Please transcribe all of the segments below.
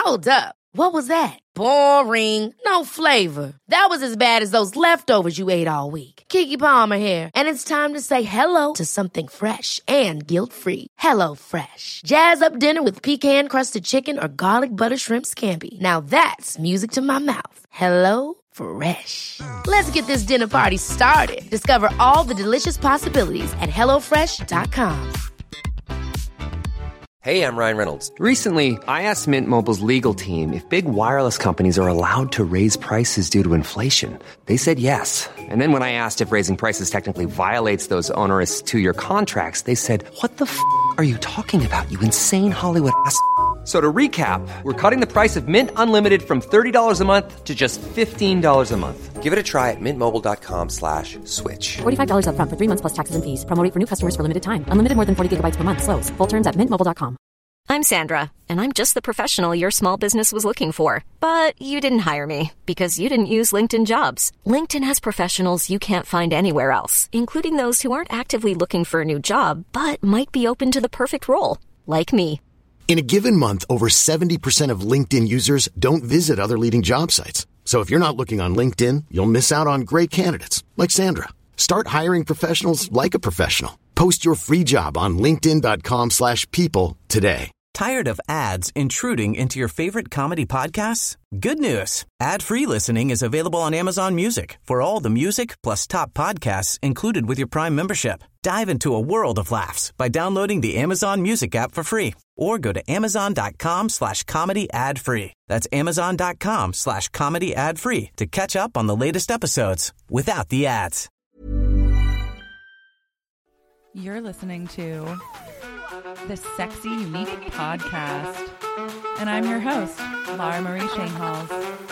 Hold up. What was that? Boring. No flavor. That was as bad as those leftovers you ate all week. Keke Palmer here, and it's time to say hello to something fresh and guilt-free. Hello Fresh. Jazz up dinner with pecan-crusted chicken or garlic butter shrimp scampi. Now that's music to my mouth. Hello Fresh. Let's get this dinner party started. Discover all the delicious possibilities at hellofresh.com. Hey, I'm Ryan Reynolds. Recently, I asked Mint Mobile's legal team if big wireless companies are allowed to raise prices due to inflation. They said yes. And then when I asked if raising prices technically violates those onerous two-year contracts, they said, "What the f*** are you talking about, you insane Hollywood ass?" So to recap, we're cutting the price of Mint Unlimited from $30 a month to just $15 a month. Give it a try at mintmobile.com/switch. $45 up front for 3 months plus taxes and fees. Promo rate for new customers for limited time. Unlimited more than 40 gigabytes per month. Slows full terms at mintmobile.com. I'm Sandra, and I'm just the professional your small business was looking for. But you didn't hire me because you didn't use LinkedIn Jobs. LinkedIn has professionals you can't find anywhere else, including those who aren't actively looking for a new job, but might be open to the perfect role, like me. In a given month, over 70% of LinkedIn users don't visit other leading job sites. So if you're not looking on LinkedIn, you'll miss out on great candidates like Sandra. Start hiring professionals like a professional. Post your free job on linkedin.com/people today. Tired of ads intruding into your favorite comedy podcasts? Good news. Ad-free listening is available on Amazon Music for all the music plus top podcasts included with your Prime membership. Dive into a world of laughs by downloading the Amazon Music app for free or go to amazon.com/comedy ad-free. That's amazon.com/comedy ad-free to catch up on the latest episodes without the ads. You're listening to the Sexy Unique Podcast, and I'm your host, Laura Marie Shainhalls.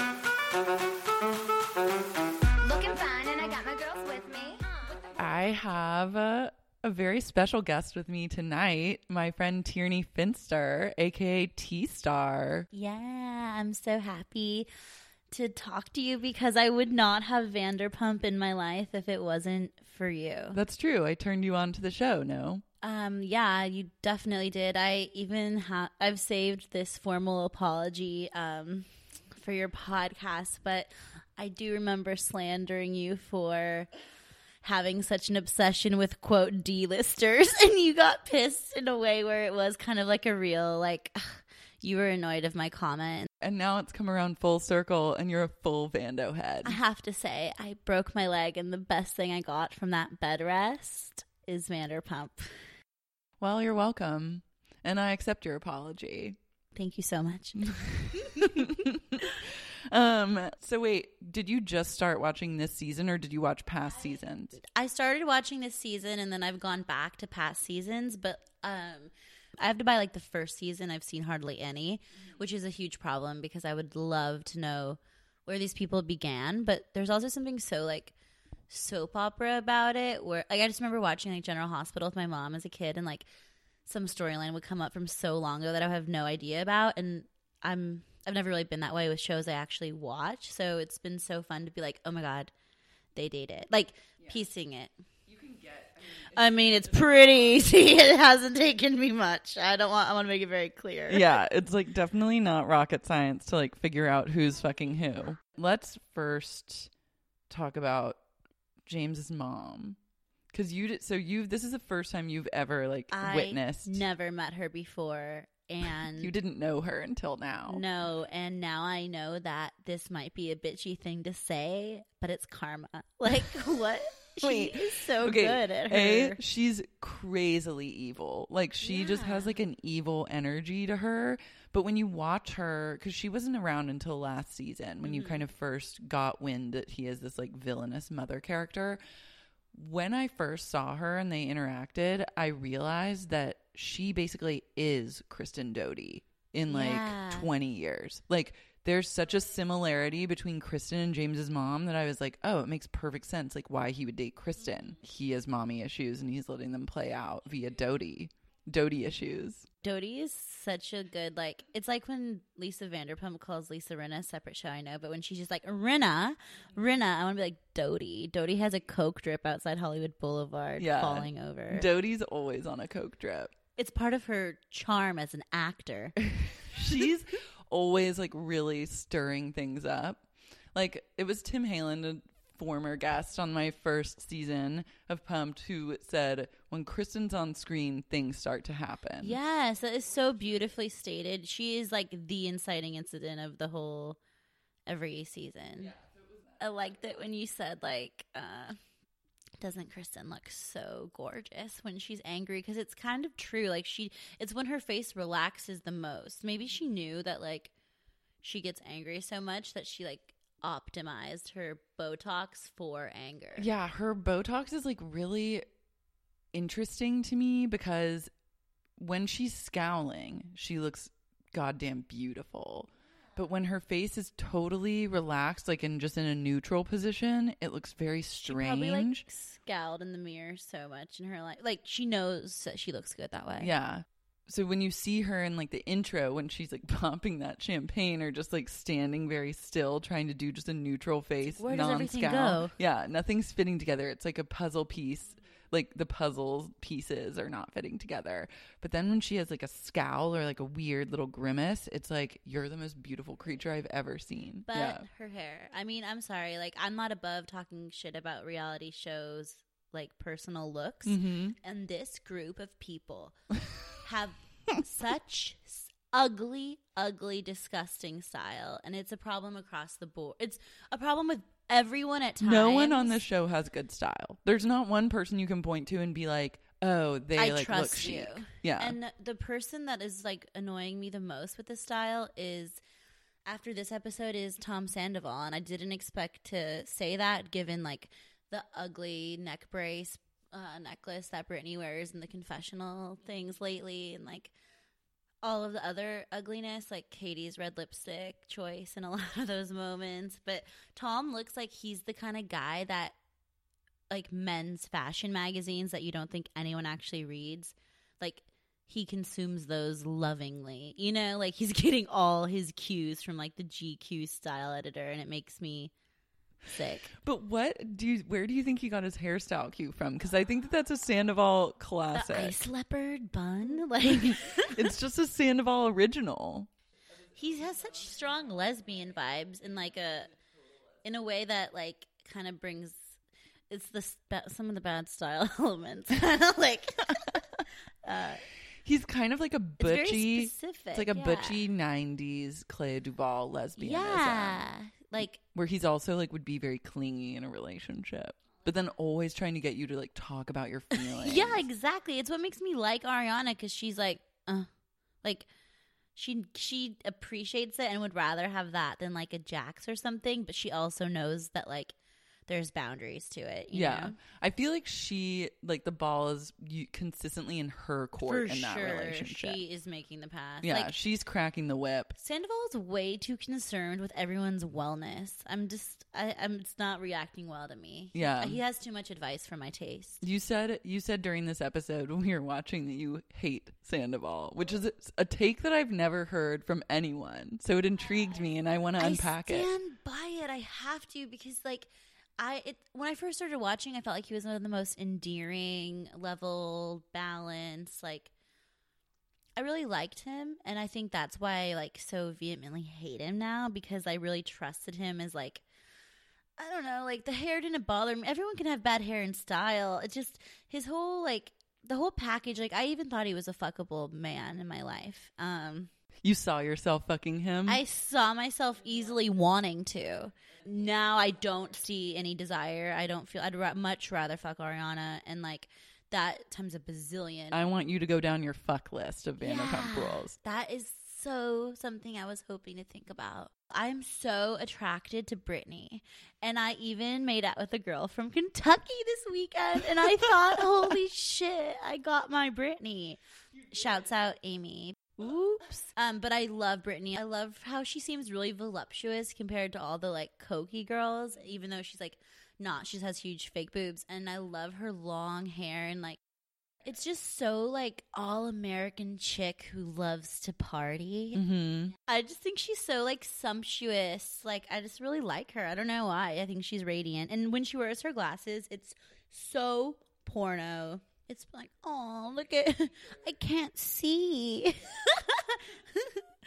Looking fine, and I got my girls with me. I have a very special guest with me tonight, my friend Tierney Finster, aka T-Star. Yeah, I'm so happy to talk to you because I would not have Vanderpump in my life if it wasn't for you. That's true. I turned you on to the show, no? Yeah, you definitely did. I even I've saved this formal apology for your podcast, but I do remember slandering you for having such an obsession with, quote, D-listers, and you got pissed in a way where it was kind of like a real, like, you were annoyed of my comment. And now it's come around full circle, and you're a full Vando head. I have to say, I broke my leg, and the best thing I got from that bed rest is Vanderpump. Well, you're welcome, and I accept your apology. Thank you so much. So wait, did you just start watching this season, or did you watch past seasons? I started watching this season, and then I've gone back to past seasons, but I have to buy like the first season. I've seen hardly any, which is a huge problem because I would love to know where these people began, but there's also something so like soap opera about it where like I just remember watching like General Hospital with my mom as a kid, and like some storyline would come up from so long ago that I have no idea about, and I've never really been that way with shows I actually watch, so it's been so fun to be like, oh my god, they dated, like piecing it. You can get. I mean, it's pretty easy. It hasn't taken me much. I want to make it very clear. Yeah, it's like definitely not rocket science to like figure out who's fucking who. Let's first talk about James's mom. Because this is the first time you've ever witnessed. I never met her before, and you didn't know her until now. No, and now I know that this might be a bitchy thing to say, but it's karma. Like what? She is so good at her. She's crazily evil. Like she just has like an evil energy to her. But when you watch her, because she wasn't around until last season, when you kind of first got wind that he is this like villainous mother character. When I first saw her and they interacted, I realized that she basically is Kristen Doty in like 20 years. Like there's such a similarity between Kristen and James's mom that I was like, oh, it makes perfect sense like why he would date Kristen. He has mommy issues and he's letting them play out via Doty issues. Doty is such a good, like, it's like when Lisa Vanderpump calls Lisa Rinna, a separate show I know, but when she's just like, Rinna, I want to be like, Doty. Doty has a Coke drip outside Hollywood Boulevard falling over. Doty's always on a Coke drip. It's part of her charm as an actor. She's always like really stirring things up. Like it was Tim Haaland, a former guest on my first season of Pumped, who said, when Kristen's on screen, things start to happen. Yes, that is so beautifully stated. She is like the inciting incident of the whole every season. Yeah, I liked it when you said like, doesn't Kristen look so gorgeous when she's angry? Because it's kind of true. Like it's when her face relaxes the most. Maybe she knew that like she gets angry so much that she like optimized her Botox for anger. Yeah, her Botox is like really interesting to me because when she's scowling, she looks goddamn beautiful. But when her face is totally relaxed, like in a neutral position, it looks very strange. She probably like scowled in the mirror so much in her life. Like she knows that she looks good that way. Yeah. So when you see her in like the intro, when she's like popping that champagne or just like standing very still, trying to do just a neutral face, where does everything non-scowl. go? Yeah, nothing's fitting together. It's like a puzzle piece. Like the puzzle pieces are not fitting together. But then when she has like a scowl or like a weird little grimace, it's like, you're the most beautiful creature I've ever seen. But her hair. I mean, I'm sorry. Like, I'm not above talking shit about reality shows, like personal looks. Mm-hmm. And this group of people have such ugly, disgusting style. And it's a problem across the board. It's a problem with everyone at times. No one on this show has good style. There's not one person you can point to and be like, oh, they I like trust look chic. you. Yeah. And the person that is like annoying me the most with this style is, after this episode, is Tom Sandoval. And I didn't expect to say that given like the ugly neck brace necklace that Brittany wears in the confessional things lately, and like all of the other ugliness, like Katie's red lipstick choice in a lot of those moments. But Tom looks like he's the kind of guy that, like, men's fashion magazines that you don't think anyone actually reads, like, he consumes those lovingly. You know, like, he's getting all his cues from, like, the GQ style editor, and it makes me sick. But where do you think he got his hairstyle cue from? Because I think that's a Sandoval classic. The ice leopard bun, like it's just a Sandoval original. He has such strong lesbian vibes in like in a way that like kind of brings some of the bad style elements, kind of like. He's kind of like a butchy. It's very specific. It's like a butchy '90s Clea Duvall lesbianism. Yeah, like where he's also like would be very clingy in a relationship, but then always trying to get you to like talk about your feelings. Yeah, exactly. It's what makes me like Ariana, because she's like she appreciates it and would rather have that than like a Jax or something, but she also knows that like there's boundaries to it. You know? I feel like the ball is consistently in her court For in that sure, relationship. she is making the pass. Yeah, like, she's cracking the whip. Sandoval is way too concerned with everyone's wellness. It's not reacting well to me. Yeah, he has too much advice for my taste. You said during this episode when we were watching that you hate Sandoval, which is a take that I've never heard from anyone. So it intrigued me, and I want to unpack it. I stand by it. I have to, because like. When I first started watching, I felt like he was one of the most endearing, level, balanced, like, I really liked him, and I think that's why I, like, so vehemently hate him now, because I really trusted him as, like, I don't know, like, the hair didn't bother me. Everyone can have bad hair and style. It just, his whole, like, the whole package, like, I even thought he was a fuckable man in my life. You saw yourself fucking him? I saw myself easily wanting to. Now I don't see any desire. I'd much rather fuck Ariana, and like that times a bazillion. I want you to go down your fuck list of Vanderpump Rules. That is so something I was hoping to think about. I'm so attracted to Brittany, and I even made out with a girl from Kentucky this weekend, and I thought, holy shit, I got my Brittany. Shouts out Amy. Oops. But I love Brittany. I love how she seems really voluptuous compared to all the like cokey girls, even though she's like not. She has huge fake boobs, and I love her long hair, and like it's just so like all American chick who loves to party. Mm-hmm. I just think she's so like sumptuous. Like I just really like her. I don't know why. I think she's radiant, and when she wears her glasses, it's so porno. It's like, oh, look at, I can't see.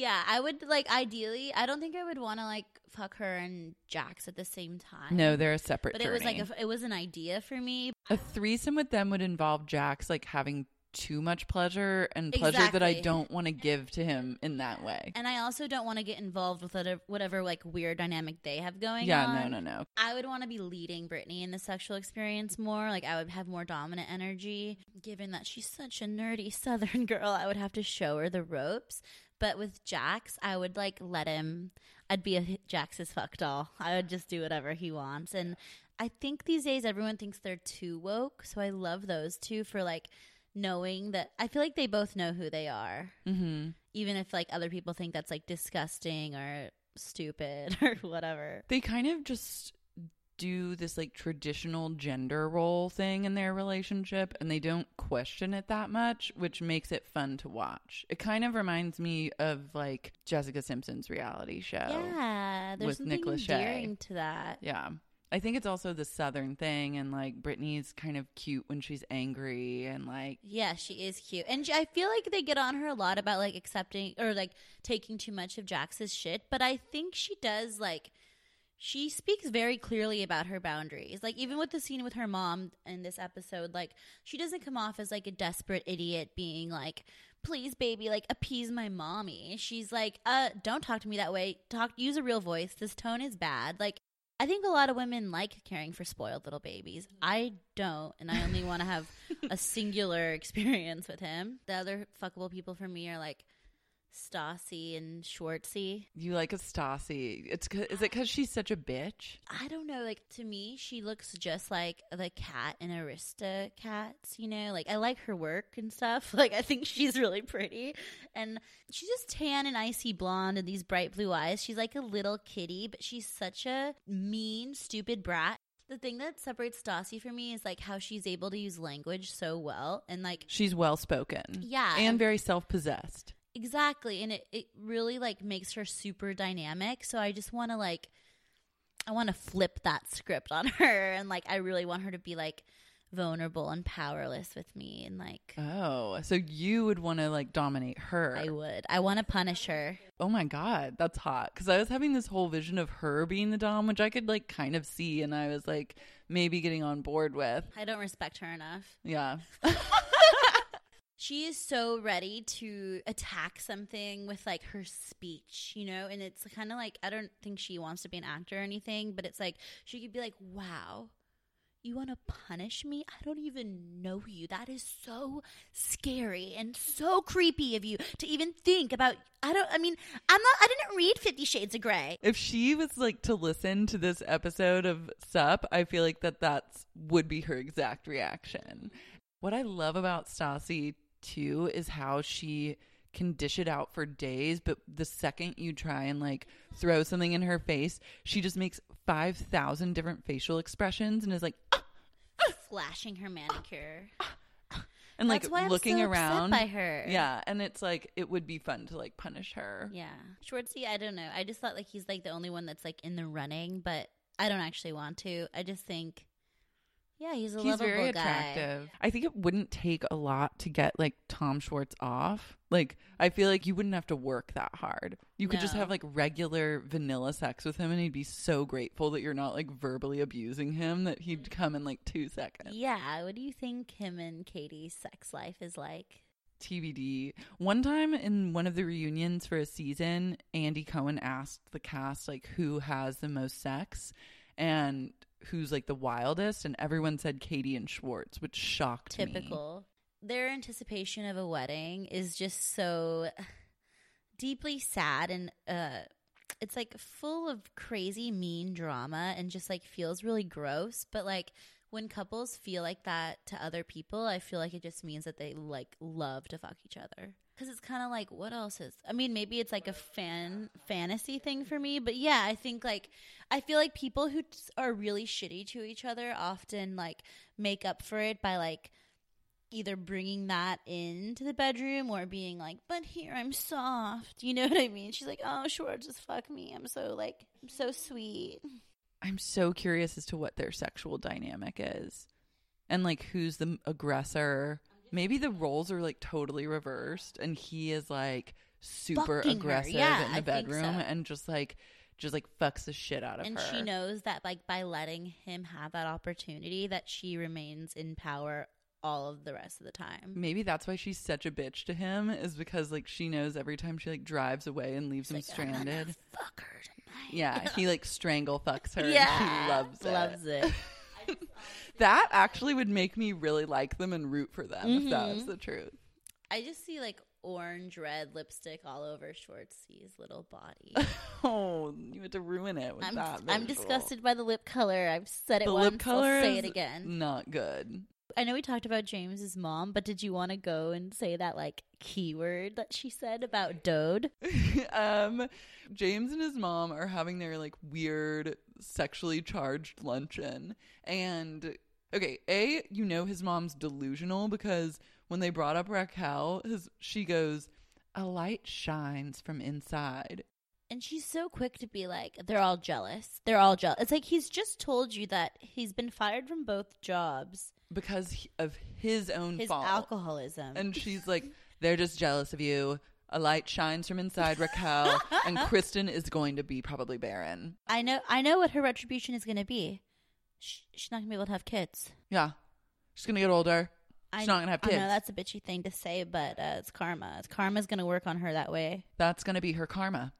Yeah, I would like ideally. I don't think I would want to like fuck her and Jax at the same time. No, they're a separate. But journey. it was like it was an idea for me. A threesome with them would involve Jax like having too much pleasure and pleasure that I don't want to give to him in that way. And I also don't want to get involved with whatever like weird dynamic they have going on. Yeah, no. I would want to be leading Brittany in the sexual experience more. Like I would have more dominant energy. Given that she's such a nerdy Southern girl, I would have to show her the ropes. But with Jax, I would like let him. I'd be a Jax's fuck doll. I would just do whatever he wants. And I think these days everyone thinks they're too woke. So I love those two for like knowing that. I feel like they both know who they are. Mm-hmm. Even if like other people think that's like disgusting or stupid or whatever. They kind of just do this like traditional gender role thing in their relationship and they don't question it that much, which makes it fun to watch. It kind of reminds me of like Jessica Simpson's reality show. Yeah, there's something endearing to that. Yeah. I think it's also the Southern thing, and like Brittany's kind of cute when she's angry, and like yeah, she is cute, and I feel like they get on her a lot about like accepting or like taking too much of Jax's shit. But I think she does like she speaks very clearly about her boundaries. Like even with the scene with her mom in this episode, like she doesn't come off as like a desperate idiot being like, please baby, like appease my mommy. She's like, don't talk to me that way. Use a real voice. This tone is bad. Like I think a lot of women like caring for spoiled little babies. I don't, and I only want to have a singular experience with him. The other fuckable people for me are like Stassi and Schwartzy. You like a Stassi. Is it because she's such a bitch? I don't know. Like to me, she looks just like the cat in Aristocats. You know, like I like her work and stuff. Like I think she's really pretty, and she's just tan and icy blonde and these bright blue eyes. She's like a little kitty, but she's such a mean, stupid brat. The thing that separates Stassi for me is like how she's able to use language so well, and like she's well spoken. Yeah, and very self-possessed. Exactly, and it really like makes her super dynamic. So I just want to like, I want to flip that script on her, and like I really want her to be like vulnerable and powerless with me, and like so you would want to like dominate her. I would. I want to punish her. Oh my god, that's hot. Because I was having this whole vision of her being the dom, which I could like kind of see, and I was like maybe getting on board with. I don't respect her enough. Yeah. She is so ready to attack something with like her speech, you know, and it's kind of like, I don't think she wants to be an actor or anything, but it's like she could be like, wow, you want to punish me? I don't even know you. That is so scary and so creepy of you to even think about. I didn't read 50 Shades of Grey. If she was like to listen to this episode of Sup, I feel like that's would be her exact reaction. What I love about Stassi too is how she can dish it out for days, but the second you try and like throw something in her face, she just makes 5,000 different facial expressions and is like flashing her manicure and like That's why looking I'm so around upset by her. Yeah, and it's like it would be fun to like punish her. Yeah, Schwartzy, I don't know. I just thought like he's like the only one that's like in the running, but I don't actually want to. I just think. Yeah, he's lovable very guy. attractive. I think it wouldn't take a lot to get like Tom Schwartz off. Like I feel like you wouldn't have to work that hard. You could just have like regular vanilla sex with him and he'd be so grateful that you're not like verbally abusing him that he'd come in like 2 seconds. Yeah, what do you think him and Katie's sex life is like? TBD. One time in one of the reunions for a season, Andy Cohen asked the cast like who has the most sex and who's like the wildest, and everyone said Katie and Schwartz, which shocked me. Typical. Their anticipation of a wedding is just so deeply sad, and it's like full of crazy mean drama and just like feels really gross. But like when couples feel like that to other people, I feel like it just means that they like love to fuck each other. Because it's kind of like, what else is... I mean, maybe it's like a fantasy thing for me. But yeah, I think like... I feel like people who are really shitty to each other often like make up for it by like either bringing that into the bedroom or being like, but here I'm soft. You know what I mean? She's like, oh, sure, just fuck me. I'm so sweet. I'm so curious as to what their sexual dynamic is. And like who's the aggressor. Maybe the roles are like totally reversed and he is like super fucking her. aggressive Yeah, in the I think bedroom so. and just fucks the shit out of And her. she knows that like by letting him have that opportunity that she remains in power all of the rest of the time. Maybe that's why she's such a bitch to him, is because like she knows every time she like drives away and leaves him stranded. Fuck her tonight. Yeah, he like strangle fucks her. Yeah, and she loves it. That actually would make me really like them and root for them if that was the truth. I just see like orange red lipstick all over Schwartz's little body. Oh, you had to ruin it with that. I'm visual. disgusted by the lip color. I've said it The once. lip color I'll say is it again. not good. I know we talked about James's mom, but did you want to go and say that like keyword that she said about Dode? James and his mom are having their like weird sexually charged luncheon, and okay, his mom's delusional because when they brought up Raquel, she goes, "A light shines from inside." And she's so quick to be like, they're all jealous. They're all jealous. It's like he's just told you that he's been fired from both jobs. Because of his own His fault. alcoholism. And she's like, they're just jealous of you. A light shines from inside Raquel. And Kristen is going to be probably barren. I know what her retribution is going to be. She's not going to be able to have kids. Yeah. She's going to get older. She's not going to have kids. I know that's a bitchy thing to say, but it's karma. Karma's going to work on her that way. That's going to be her karma.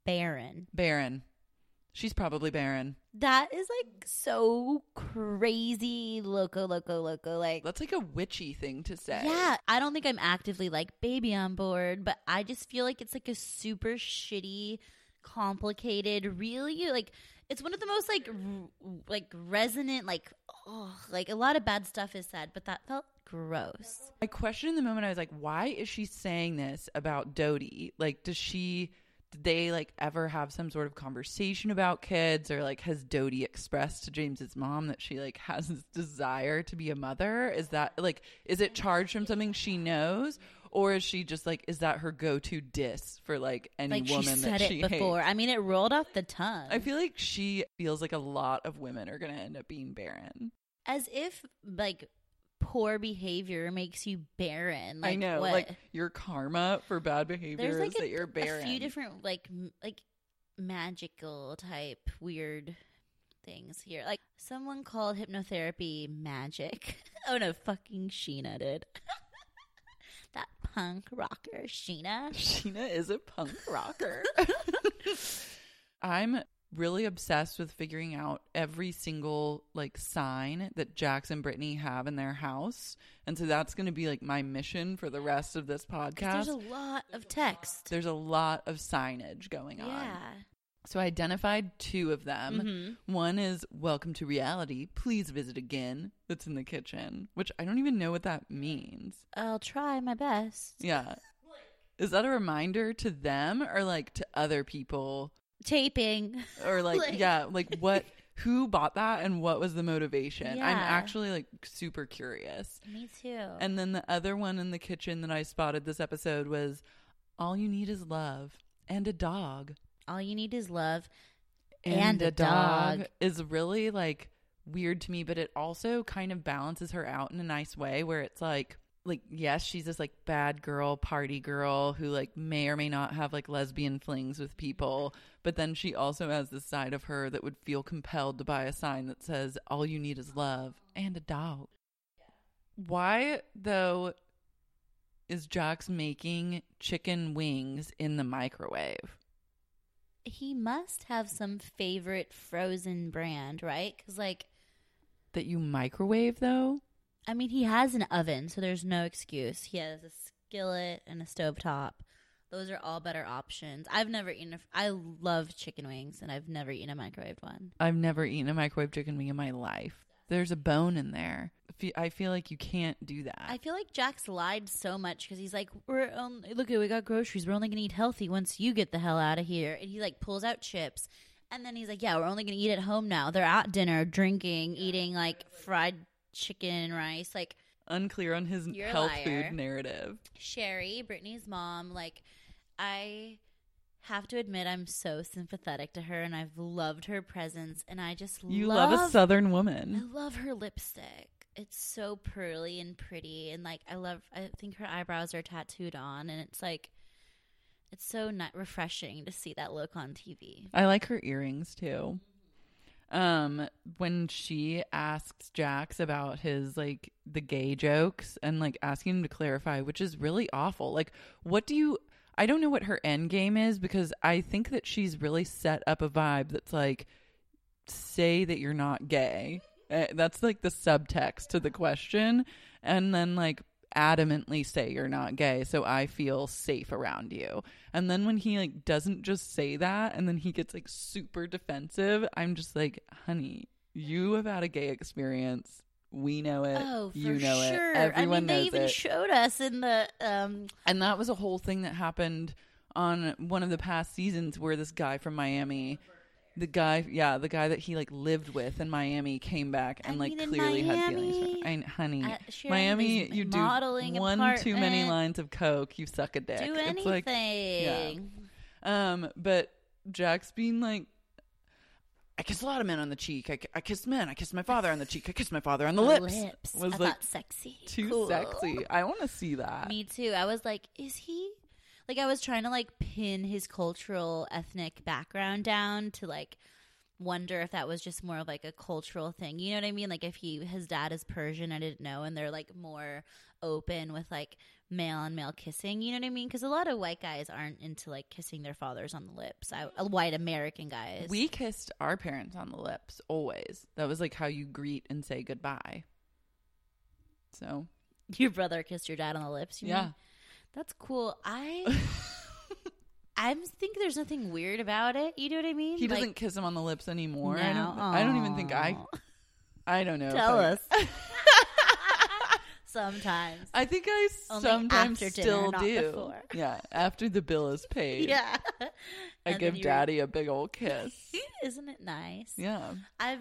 Barren. She's probably barren. That is like so crazy loco. Like That's like a witchy thing to say. Yeah, I don't think I'm actively like baby on board, but I just feel like it's like a super shitty, complicated, really like it's one of the most like resonant like a lot of bad stuff is said, but that felt gross. I questioned in the moment, I was like, why is she saying this about Dodie? Like, did they like ever have some sort of conversation about kids, or like has Dodie expressed to James's mom that she like has this desire to be a mother? Is that like, is it charged from something she knows, or is she just like, is that her go-to diss for like any woman she said that she it before? hates? I mean, it rolled off the tongue. I feel like she feels like a lot of women are going to end up being barren. As if like poor behavior makes you barren. Like, I know, what? like your karma for bad behavior There's like is that you're barren. a few different like magical type weird things here. Like someone called hypnotherapy magic. Oh no, fucking Sheena did. That punk rocker, Sheena. Sheena is a punk rocker. I'm really obsessed with figuring out every single like sign that Jax and Brittany have in their house, and so that's going to be like my mission for the rest of this podcast. There's a lot of text. There's a lot of signage going on. Yeah. So I identified 2 of them. One is "Welcome to reality. Please visit again." That's in the kitchen, which I don't even know what that means. I'll try my best. Yeah. Is that a reminder to them or like to other people? Taping. Or like yeah, like what, who bought that and what was the motivation? Yeah. I'm actually like super curious. Me too. And then the other one in the kitchen that I spotted this episode was "All you need is love and a dog." All you need is love and a dog. Is really like weird to me, but it also kind of balances her out in a nice way where it's like yes, she's this like bad girl, party girl who like may or may not have like lesbian flings with people, but then she also has this side of her that would feel compelled to buy a sign that says "All you need is love and a dog." Why though is Jax making chicken wings in the microwave? He must have some favorite frozen brand, right? Because, like... That you microwave, though? I mean, he has an oven, so there's no excuse. He has a skillet and a stovetop. Those are all better options. I've never eaten... I love chicken wings, and I've never eaten a microwaved one. I've never eaten a microwave chicken wing in my life. There's a bone in there. I feel like you can't do that. I feel like Jax lied so much because he's like, look, we got groceries. We're only going to eat healthy once you get the hell out of here. And he like pulls out chips. And then he's like, yeah, we're only going to eat at home now. They're at dinner, drinking, eating like fried chicken and rice. Like unclear on his health food narrative. Sherry, Brittany's mom, like I have to admit I'm so sympathetic to her and I've loved her presence. And I just love a Southern woman. I love her lipstick. It's so pearly and pretty, and like I think her eyebrows are tattooed on, and it's like It's so refreshing to see that look on TV. I like her earrings too. When she asks Jax about his like the gay jokes and like asking him to clarify, which is really awful. Like, I don't know what her end game is, because I think that she's really set up a vibe that's like, say that you're not gay. That's like the subtext to the question. And then like adamantly say you're not gay, so I feel safe around you. And then when he like doesn't just say that, and then he gets like super defensive, I'm just like, honey, you have had a gay experience. We know it. Oh, for you know sure. it. Everyone they knows even it. showed us in the And that was a whole thing that happened on one of the past seasons, where this guy from Miami, the guy that he like lived with in Miami, came back and clearly had feelings for, honey, Miami, you do one too many lines of coke, you suck a dick. Do it's anything. But Jax being like, I kiss a lot of men on the cheek. I kiss men. I kiss my father on the cheek. I kiss my father on the lips. Was I like thought sexy. Too sexy. I want to see that. Me too. I was like, is he? Like, I was trying to like pin his cultural ethnic background down to like wonder if that was just more of like a cultural thing. You know what I mean? Like if his dad is Persian, I didn't know, and they're like more open with like male on male kissing. You know what I mean? Because a lot of white guys aren't into like kissing their fathers on the lips. White American guys. We kissed our parents on the lips always. That was like how you greet and say goodbye. So your brother kissed your dad on the lips? You mean? That's cool. I think there's nothing weird about it. You know what I mean? He doesn't kiss him on the lips anymore. No. I don't even think I don't know. Tell us. Sometimes. I think I Only sometimes after still dinner, not do. before. Yeah, after the bill is paid. Yeah. I give Daddy a big old kiss. Isn't it nice? Yeah.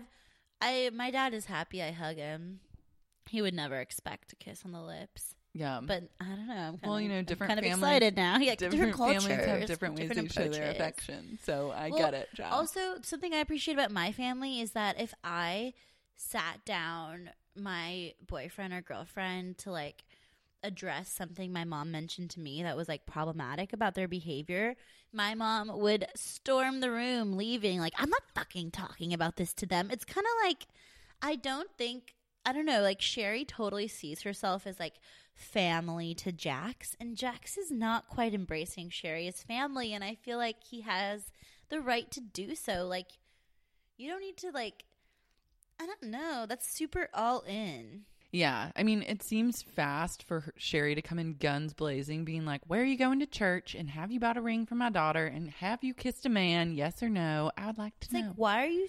My dad is happy I hug him. He would never expect a kiss on the lips. Yeah. But I don't know. Different I'm kind families, of excited now. Yeah, different cultures families have different ways to show their approaches. affection. So I get it, Jax. Also, something I appreciate about my family is that if I sat down my boyfriend or girlfriend to like address something my mom mentioned to me that was like problematic about their behavior, my mom would storm the room, leaving like, I'm not fucking talking about this to them. It's kind of like, I don't know, like Sherry totally sees herself as like family to Jax, and Jax is not quite embracing Sherry as family, and I feel like he has the right to do so. Like, you don't need to like, I don't know, that's super all in. Yeah, I mean, it seems fast for Sherry to come in guns blazing, being like, where are you going to church, and have you bought a ring for my daughter, and have you kissed a man, yes or no? I would like to know. Like, why are you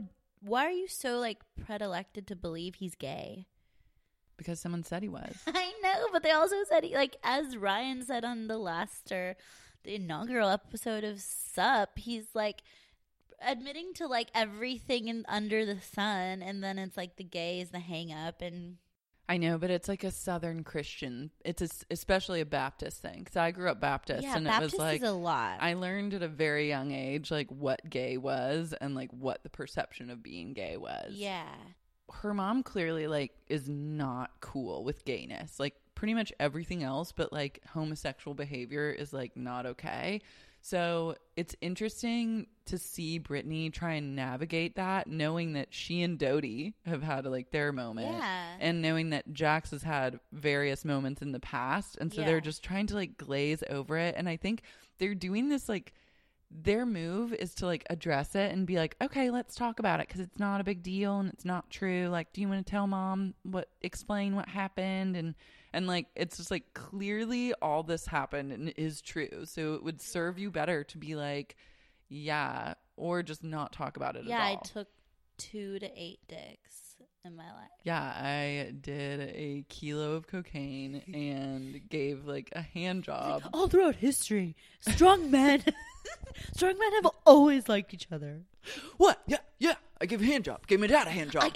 so like predilected to believe he's gay? Because someone said he was. I know, but they also said he, like, as Ryan said on the inaugural episode of Sup, he's like admitting to like everything under the sun, and then it's like the gay is the hang up. And I know, but it's like a Southern Christian. It's especially a Baptist thing, because I grew up Baptist, yeah, and Baptist it was like is a lot. I learned at a very young age like what gay was and like what the perception of being gay was. Yeah. Her mom clearly like is not cool with gayness, like pretty much everything else, but like homosexual behavior is like not okay. So it's interesting to see Brittany try and navigate that, knowing that she and Dodie have had like their moment, and knowing that Jax has had various moments in the past, and so they're just trying to like glaze over it. And I think they're doing this like, their move is to like address it and be like, okay, let's talk about it, because it's not a big deal and it's not true. Like, do you want to tell mom explain what happened? And like, it's just like, clearly all this happened and is true. So it would serve you better to be like, yeah, or just not talk about it at all. Yeah, I took 2 to 8 dicks in my life. Yeah, I did a kilo of cocaine and gave like a hand job. Like, all throughout history, strong men have always liked each other. What? Yeah. I give a hand job. Gave my dad a hand job.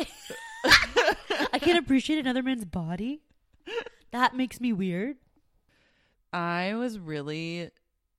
I can't appreciate another man's body. That makes me weird. I was really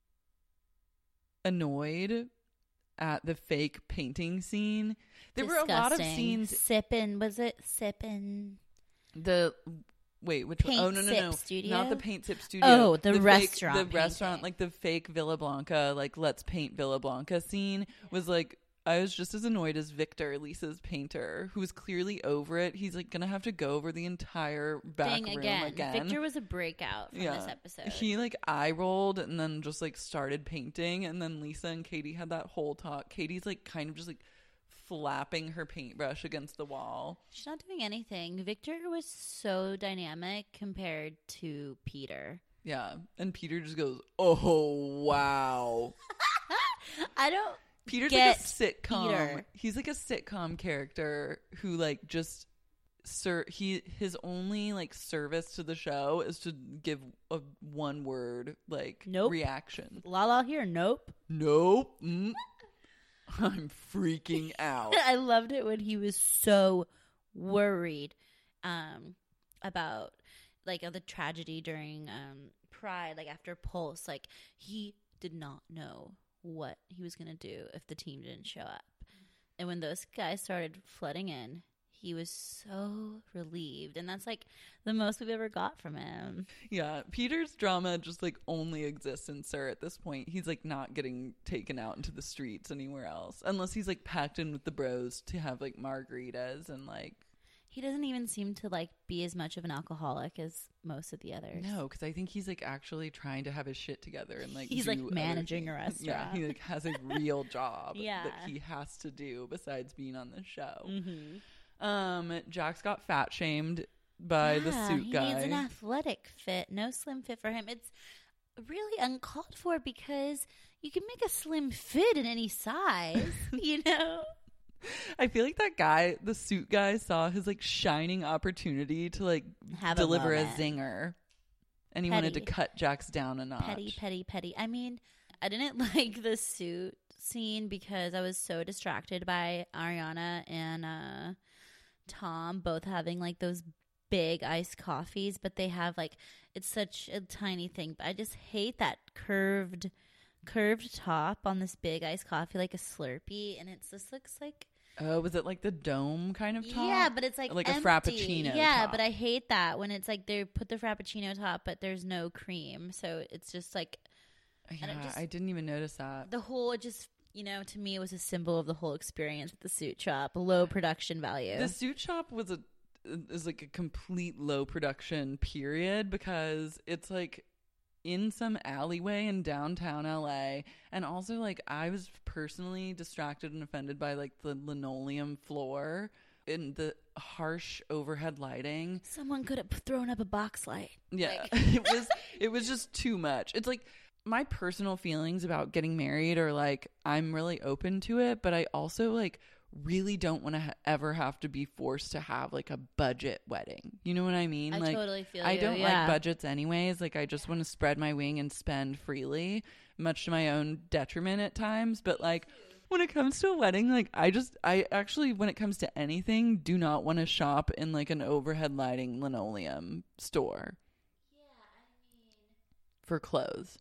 annoyed at the fake painting scene. There were a lot of scenes. Sippin', was it Sippin'? Wait, which Paint one? Oh, no. Studio? Not the Paint Sip Studio. Oh, the fake- restaurant the painting. restaurant, like the fake Villa Blanca, like let's paint Villa Blanca scene was like, I was just as annoyed as Victor, Lisa's painter, who was clearly over it. He's like gonna have to go over the entire back room again. Victor was a breakout from this episode. He like eye rolled and then just like started painting, and then Lisa and Katie had that whole talk. Katie's like kind of just like flapping her paintbrush against the wall. She's not doing anything. Victor was so dynamic compared to Peter. Yeah, and Peter just goes, "Oh wow." Peter's like a sitcom. Peter. He's like a sitcom character who like just his only like service to the show is to give a one word like reaction. Lala here, nope. I'm freaking out. I loved it when he was so worried about like the tragedy during Pride, like after Pulse. Like he did not know what he was gonna do if the team didn't show up. And when those guys started flooding in, he was so relieved, and that's like the most we've ever got from him. Yeah, Peter's drama just like only exists in Sir at this point. He's like not getting taken out into the streets anywhere else, unless he's like packed in with the bros to have like margaritas, and like he doesn't even seem to like be as much of an alcoholic as most of the others. No, because I think he's like actually trying to have his shit together and like he's do like managing a restaurant. Yeah, he like has a real job yeah. that he has to do besides being on the show. Mm-hmm. Jax got fat shamed by the suit guy. He needs an athletic fit, no slim fit for him. It's really uncalled for because you can make a slim fit in any size, you know? I feel like that guy, the suit guy, saw his like shining opportunity to like deliver a zinger, and he wanted to cut Jax down a notch. Petty. I mean, I didn't like the suit scene because I was so distracted by Ariana and Tom both having like those big iced coffees, but they have like, it's such a tiny thing, but I just hate that curved top on this big iced coffee, like a Slurpee, and it just looks like, oh, was it like the dome kind of top? Yeah, but it's like a empty. Frappuccino yeah top. But I hate that when it's like they put the Frappuccino top but there's no cream, so it's just like, yeah, I didn't even notice that. The whole, it just, you know, to me it was a symbol of the whole experience with the suit shop. Low production value. The suit shop is like a complete low production period, because it's like in some alleyway in downtown LA, and also like I was personally distracted and offended by like the linoleum floor and the harsh overhead lighting. Someone could have thrown up a box light. Yeah, like. it was just too much. It's like, my personal feelings about getting married are like, I'm really open to it, but I also like really don't want to ever have to be forced to have like a budget wedding. You know what I mean? I like, totally feel I you, don't yeah. like budgets anyways. Like I just want to spread my wing and spend freely, much to my own detriment at times. But like when it comes to a wedding, like I actually, when it comes to anything, do not want to shop in like an overhead lighting linoleum store. Yeah, I mean, for clothes.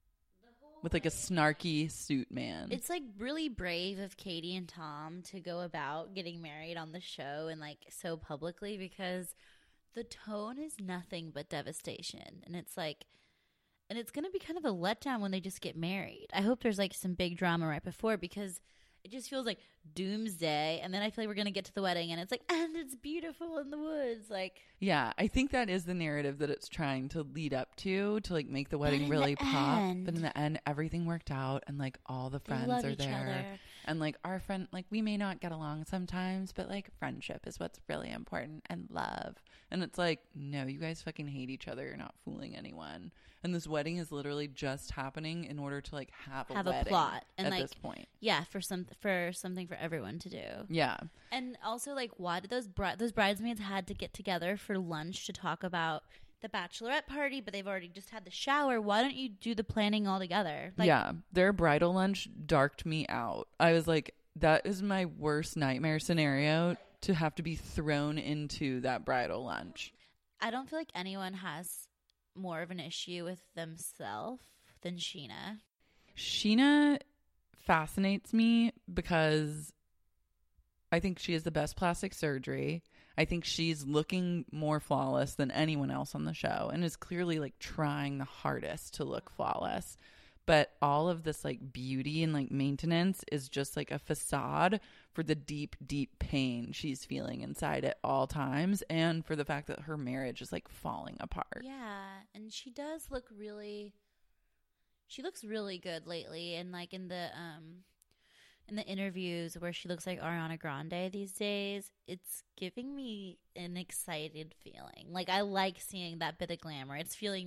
With like a snarky suit man. It's like really brave of Katie and Tom to go about getting married on the show and like so publicly, because the tone is nothing but devastation. And it's like, and it's going to be kind of a letdown when they just get married. I hope there's like some big drama right before, because it just feels like doomsday. And then I feel like we're going to get to the wedding and it's like, and it's beautiful in the woods. Like, yeah, I think that is the narrative that it's trying to lead up to like make the wedding really pop. But in the end, everything worked out, and like all the friends are there. And like our friend, like we may not get along sometimes, but like friendship is what's really important, and love. And it's like, no, you guys fucking hate each other. You're not fooling anyone. And this wedding is literally just happening in order to like have a wedding plot and at like, this point. Yeah, for something for everyone to do. Yeah. And also, like, why did those bridesmaids had to get together for lunch to talk about the bachelorette party, but they've already just had the shower? Why don't you do the planning all together? Like, yeah, their bridal lunch darked me out. I was like, that is my worst nightmare scenario, to have to be thrown into that bridal lunch. I don't feel like anyone has more of an issue with themselves than Sheena. Sheena fascinates me because I think she has the best plastic surgery. I think she's looking more flawless than anyone else on the show and is clearly like trying the hardest to look flawless. But all of this like beauty and like maintenance is just like a facade for the deep, deep pain she's feeling inside at all times, and for the fact that her marriage is like falling apart. Yeah, and she does look really. She looks really good lately, and like in the interviews where she looks like Ariana Grande these days, it's giving me an excited feeling. Like I like seeing that bit of glamour. It's feeling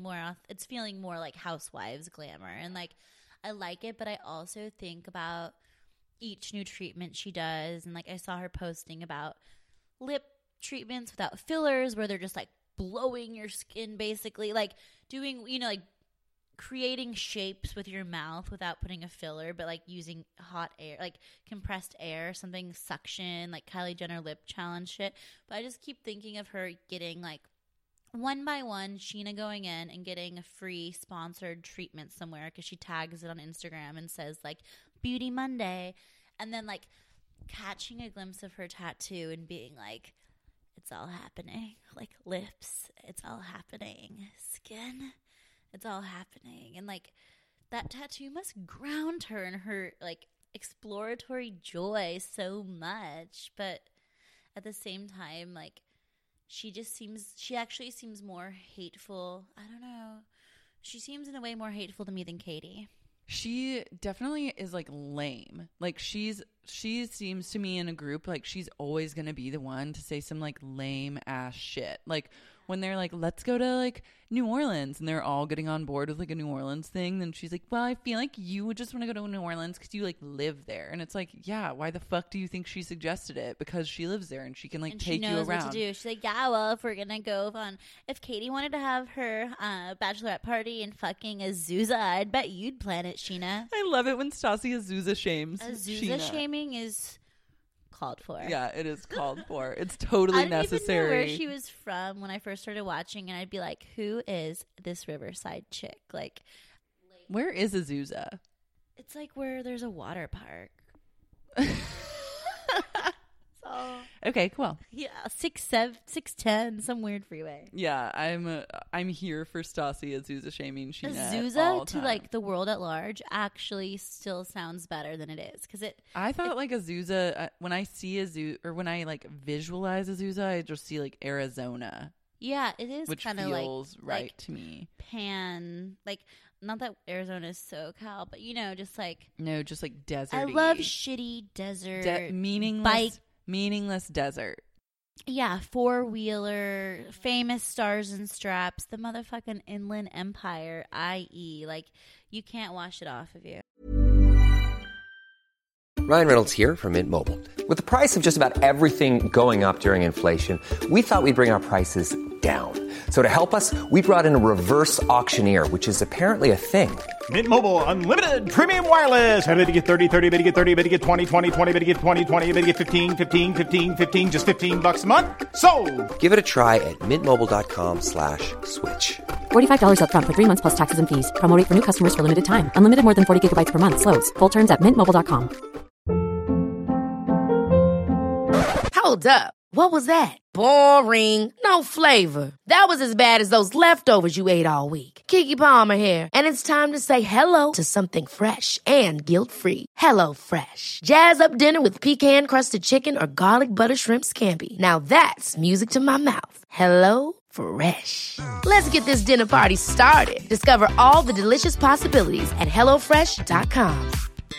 more like housewives glamour, and like I like it. But I also think about each new treatment she does, and like I saw her posting about lip treatments without fillers, where they're just like blowing your skin, basically like doing, you know, like creating shapes with your mouth without putting a filler, but like using hot air, like compressed air, something suction, like Kylie Jenner lip challenge shit. But I just keep thinking of her getting like one by one, Sheena going in and getting a free sponsored treatment somewhere because she tags it on Instagram and says like Beauty Monday, and then like catching a glimpse of her tattoo and being like, it's all happening. Like lips, it's all happening. Skin, it's all happening. And like that tattoo must ground her in her like exploratory joy so much. But at the same time, like she actually seems more hateful. I don't know. She seems in a way more hateful to me than Katie. She definitely is like lame. Like she seems to me in a group like she's always going to be the one to say some like lame ass shit. Like when they're like, let's go to like New Orleans, and they're all getting on board with like a New Orleans thing, then she's like, well, I feel like you would just want to go to New Orleans because you like live there. And it's like, yeah, why the fuck do you think she suggested it? Because she lives there and she can like and take she you knows around. What to do. She's like, yeah, well, if we're gonna go if Katie wanted to have her bachelorette party in fucking Azusa, I'd bet you'd plan it, Sheena. I love it when Stassi Azusa shames Azusa Sheena. Shaming is called for. Yeah, it is called for. It's totally necessary. I didn't even know where she was from when I first started watching, and I'd be like, who is this Riverside chick? Like, where is Azusa? It's like where there's a water park. So, okay, cool. Yeah, 610, some weird freeway. Yeah, I'm here for Stassi Azusa shaming Sheena. Azusa to like the world at large actually still sounds better than it is because I thought like Azusa when I see Azusa or when I like visualize Azusa, I just see like Arizona. Yeah, it is kind of feels right to me. Pan like. Not that Arizona is SoCal, but you know, just like desert. I love shitty desert, meaningless desert. Yeah, 4-wheeler, famous stars and straps, the motherfucking Inland Empire, i.e., like you can't wash it off of you. Ryan Reynolds here from Mint Mobile. With the price of just about everything going up during inflation, we thought we'd bring our prices down. So to help us, we brought in a reverse auctioneer, which is apparently a thing. Mint Mobile Unlimited Premium Wireless. How to get 30, 30, bit to get 30, bit to get 20, 20, 20, bit to get 20, 20, bit to get 15, 15, 15, 15, just $15 a month? Sold! Give it a try at mintmobile.com/switch. $45 up front for 3 months plus taxes and fees. Promo rate for new customers for limited time. Unlimited more than 40 gigabytes per month. Slows full terms at mintmobile.com. Hold up. What was that? Boring. No flavor. That was as bad as those leftovers you ate all week. Keke Palmer here. And it's time to say hello to something fresh and guilt-free. Hello Fresh. Jazz up dinner with pecan-crusted chicken or garlic butter shrimp scampi. Now that's music to my mouth. Hello Fresh. Let's get this dinner party started. Discover all the delicious possibilities at HelloFresh.com.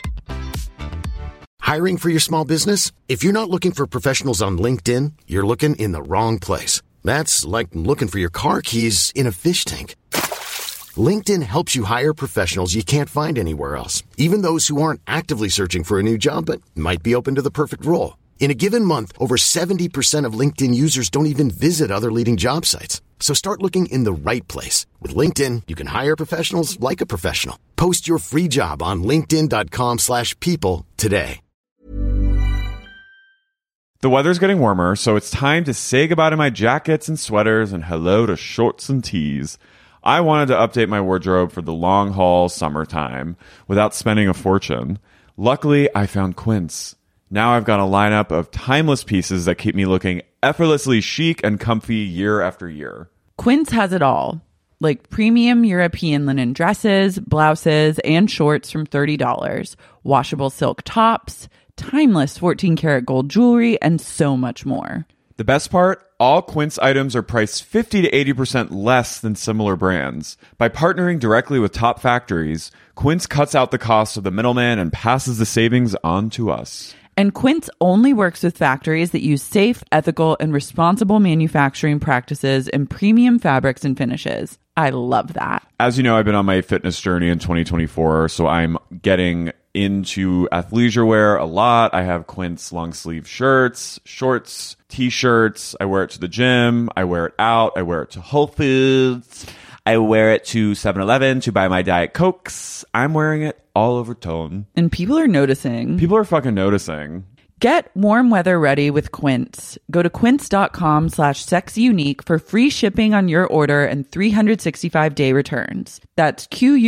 Hiring for your small business? If you're not looking for professionals on LinkedIn, you're looking in the wrong place. That's like looking for your car keys in a fish tank. LinkedIn helps you hire professionals you can't find anywhere else, even those who aren't actively searching for a new job but might be open to the perfect role. In a given month, over 70% of LinkedIn users don't even visit other leading job sites. So start looking in the right place. With LinkedIn, you can hire professionals like a professional. Post your free job on linkedin.com/people today. The weather's getting warmer, so it's time to say goodbye to my jackets and sweaters and hello to shorts and tees. I wanted to update my wardrobe for the long-haul summertime without spending a fortune. Luckily, I found Quince. Now I've got a lineup of timeless pieces that keep me looking effortlessly chic and comfy year after year. Quince has it all, like premium European linen dresses, blouses, and shorts from $30, washable silk tops, timeless 14-karat gold jewelry, and so much more. The best part? All Quince items are priced 50 to 80% less than similar brands. By partnering directly with top factories, Quince cuts out the cost of the middleman and passes the savings on to us. And Quince only works with factories that use safe, ethical, and responsible manufacturing practices and premium fabrics and finishes. I love that. As you know, I've been on my fitness journey in 2024, so I'm getting into athleisure wear a lot. I have Quince long sleeve shirts, shorts, t-shirts. I wear it to the gym. I wear it out. I wear it to Whole Foods. I wear it to 7-Eleven to buy my Diet Cokes. I'm wearing it all over Tone. And people are noticing. People are fucking noticing. Get warm weather ready with Quince. Go to quince.com/sexyunique for free shipping on your order and 365-day returns. That's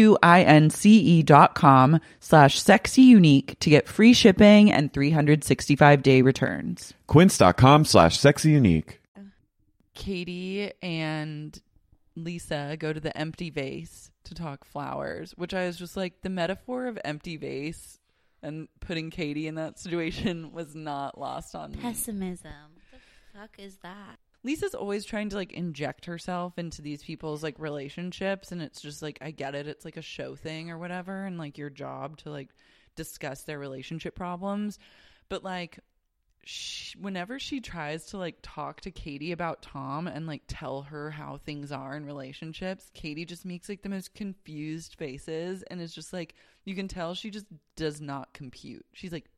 QUINCE.com/sexyunique to get free shipping and 365-day returns. Quince.com/sexyunique. Katie and Lisa go to the empty vase to talk flowers, which I was just like, the metaphor of empty vase and putting Katie in that situation was not lost on me. Pessimism. What the fuck is that? Lisa's always trying to like inject herself into these people's like relationships, and it's just like, I get it, it's like a show thing or whatever, and like your job to like discuss their relationship problems, but like whenever she tries to like talk to Katie about Tom and like tell her how things are in relationships, Katie just makes like the most confused faces, and is just like, you can tell she just does not compute. She's like,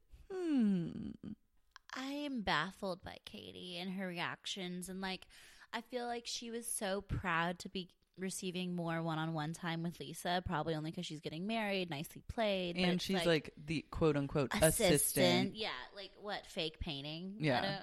I am baffled by Katie and her reactions, and like I feel like she was so proud to be receiving more one-on-one time with Lisa, probably only because she's getting married. Nicely played. And she's like the quote-unquote assistant. Yeah, like what, fake painting? Yeah.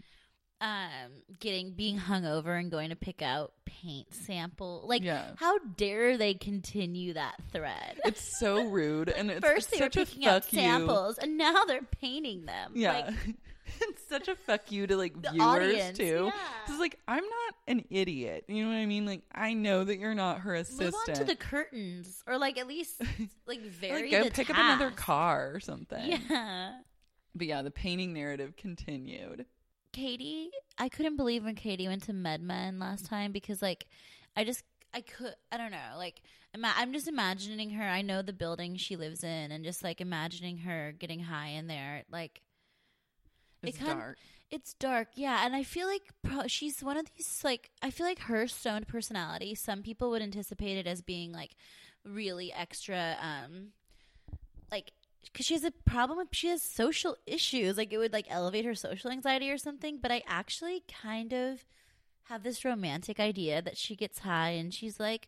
Being hungover and going to pick out paint sample. Like, yeah. How dare they continue that thread? It's so rude. And it's First they were such a picking out fuck you. samples, and now they're painting them. Yeah. Like, it's such a fuck you to like the viewers audience, too. yeah. It's like, I'm not an idiot. You know what I mean? Like, I know that you're not her assistant. Move on to the curtains, or like at least like vary like, go the pick task. up another car or something. Yeah. But yeah, the painting narrative continued. Katie, I couldn't believe when Katie went to MedMen last time, because like I don't know, like I'm just imagining her. I know the building she lives in, and just like imagining her getting high in there, like it's dark. It's dark, yeah. And I feel like she's one of these, like, I feel like her stoned personality, some people would anticipate it as being like really extra, like, because she has a problem with, she has social issues, like it would like elevate her social anxiety or something. But I actually kind of have this romantic idea that she gets high and she's like,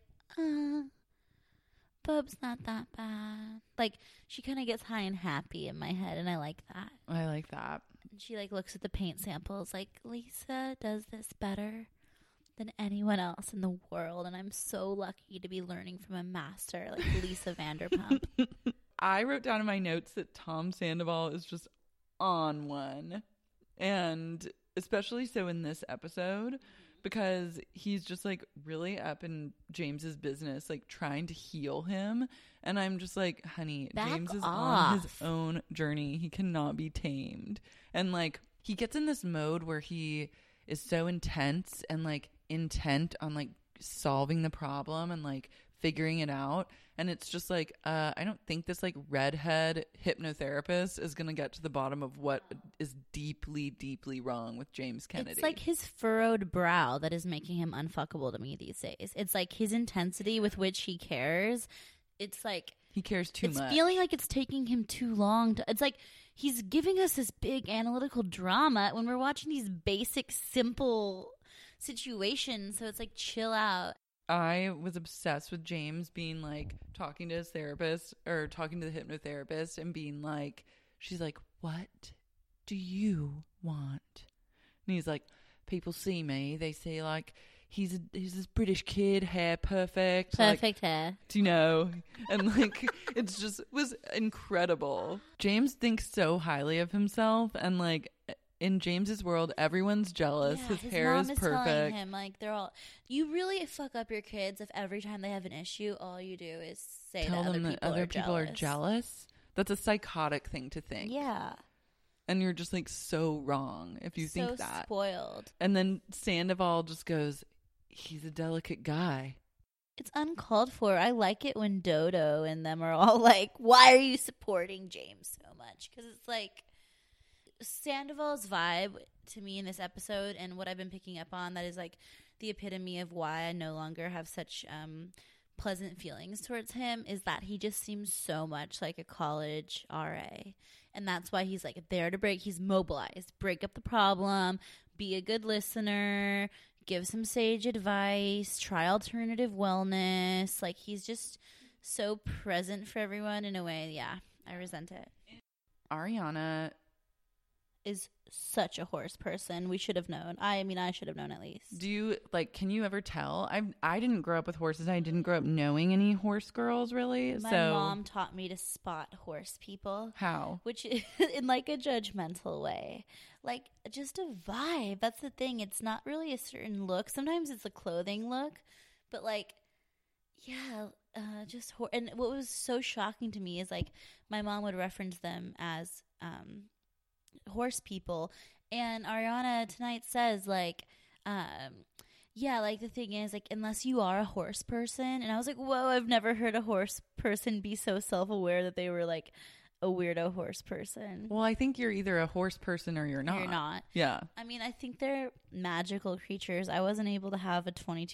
Bub's not that bad. Like, she kind of gets high and happy in my head, and I like that. I like that. And she like looks at the paint samples like, Lisa does this better than anyone else in the world, and I'm so lucky to be learning from a master like Lisa Vanderpump. I wrote down in my notes that Tom Sandoval is just on one, and especially so in this episode, because he's just like really up in James's business, like trying to heal him. And I'm just like, honey, James is on his own journey. He cannot be tamed. And like, he gets in this mode where he is so intense and like intent on like solving the problem and like figuring it out. And it's just like, I don't think this like redhead hypnotherapist is going to get to the bottom of what is deeply, deeply wrong with James Kennedy. It's like his furrowed brow that is making him unfuckable to me these days. It's like his intensity with which he cares. It's like he cares too much. It's feeling like it's taking him too long to. It's like he's giving us this big analytical drama when we're watching these basic, simple situations. So it's like, chill out. I was obsessed with James being like talking to his therapist or talking to the hypnotherapist and being like, she's like, what do you want? And he's like, people see me. They say like he's this British kid, hair perfect. Perfect hair. Do you know? And like, it's just was incredible. James thinks so highly of himself, and like, in James's world, everyone's jealous. Yeah, his hair mom is perfect. Telling him, like, they're all, you really fuck up your kids if every time they have an issue, all you do is say Tell that them that other people are jealous. That's a psychotic thing to think. Yeah. And you're just like so wrong if you think that. Spoiled. And then Sandoval just goes, he's a delicate guy. It's uncalled for. I like it when Dodo and them are all like, why are you supporting James so much? Because it's like, Sandoval's vibe to me in this episode, and what I've been picking up on, that is like the epitome of why I no longer have such pleasant feelings towards him, is that he just seems so much like a college RA. And that's why he's like there to he's mobilized, break up the problem, be a good listener, give some sage advice, try alternative wellness. Like, he's just so present for everyone in a way. Yeah, I resent it. Ariana is such a horse person. We should have known. I mean, I should have known at least. Do you, like, can you ever tell? I didn't grow up with horses. I didn't grow up knowing any horse girls, really. My mom taught me to spot horse people. How? Which is in, like, a judgmental way. Like, just a vibe. That's the thing. It's not really a certain look. Sometimes it's a clothing look. But, like, yeah, just and what was so shocking to me is, like, my mom would reference them as horse people, and Ariana tonight says, like, yeah, like, the thing is, like, unless you are a horse person. And I was like, whoa, I've never heard a horse person be so self-aware that they were like a weirdo horse person. Well, I think you're either a horse person or you're not. You're not. Yeah. I mean, I think they're magical creatures. I wasn't able to have a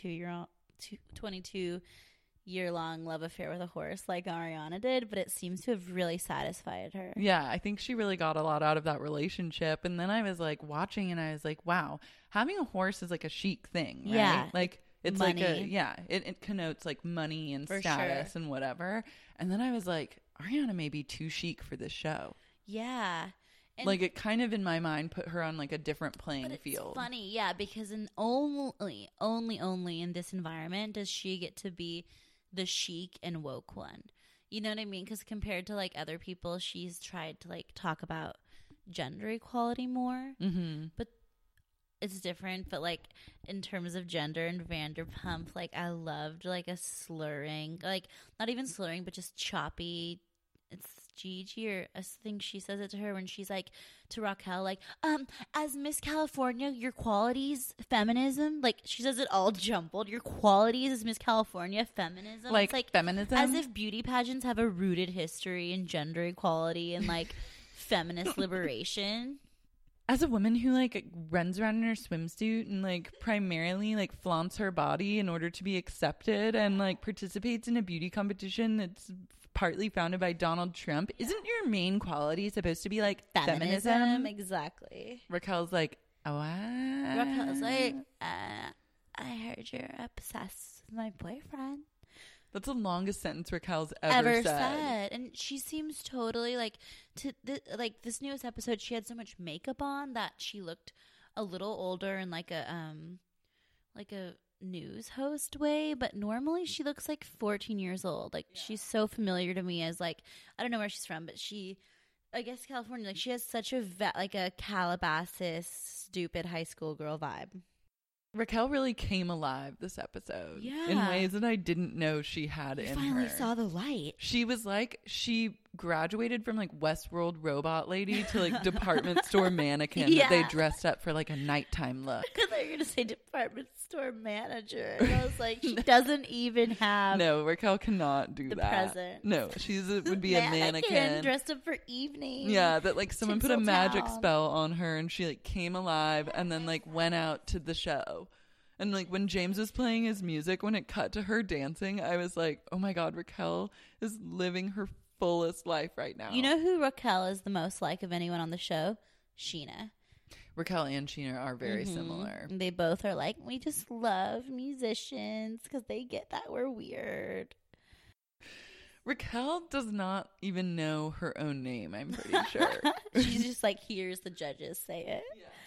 22-year-long love affair with a horse like Ariana did, but it seems to have really satisfied her. Yeah, I think she really got a lot out of that relationship. And then I was like watching, and I was like, wow, having a horse is like a chic thing, right? Yeah. Like, it's money. like it connotes like money and For status sure. and whatever. And then I was like, Ariana may be too chic for this show. Yeah. And like, it kind of in my mind put her on like a different playing but it's field. funny, yeah, because only in this environment does she get to be the chic and woke one. You know what I mean? Because compared to like other people, she's tried to like talk about gender equality more. Mm-hmm. But it's different. But like in terms of gender and Vanderpump, like I loved like a slurring, like not even slurring, but just choppy. It's Gigi, or I think she says it to her when she's like to Raquel, like, as Miss California, your qualities, feminism, like she says it all jumbled. Your qualities as Miss California, feminism. Like, it's like feminism? as if beauty pageants have a rooted history in gender equality and like feminist liberation. As a woman who like runs around in her swimsuit and like primarily like flaunts her body in order to be accepted and like participates in a beauty competition that's partly founded by Donald Trump, isn't your main quality supposed to be like feminism? Exactly. Raquel's like, oh, what? Raquel's like, I heard you're obsessed with my boyfriend. That's the longest sentence Raquel's ever said. And she seems totally like like this newest episode. She had so much makeup on that she looked a little older in like a news host way, but normally she looks like 14 years old. Like, she's so familiar to me as like, I don't know where she's from, but I guess California, like she has such a like a Calabasas stupid high school girl vibe. Raquel really came alive this episode in ways that I didn't know she had in her. Finally saw the light. She was like, she graduated from like Westworld robot lady to like department store mannequin that they dressed up for like a nighttime look. I thought you were going to say department store manager. And I was like, she doesn't even have No, Raquel cannot do the that. present. No, would be a mannequin. Dressed up for evening. Yeah, that like someone put a magic Tinseltown. spell on her and she like came alive and then like went out to the show. And like when James was playing his music, when it cut to her dancing, I was like, oh my God, Raquel is living her fullest life right now. You know who Raquel is the most like of anyone on the show? Sheena. Raquel and Sheena are very similar. They both are like, we just love musicians because they get that we're weird. Raquel does not even know her own name, I'm pretty sure. She just like hears the judges say it. Yeah.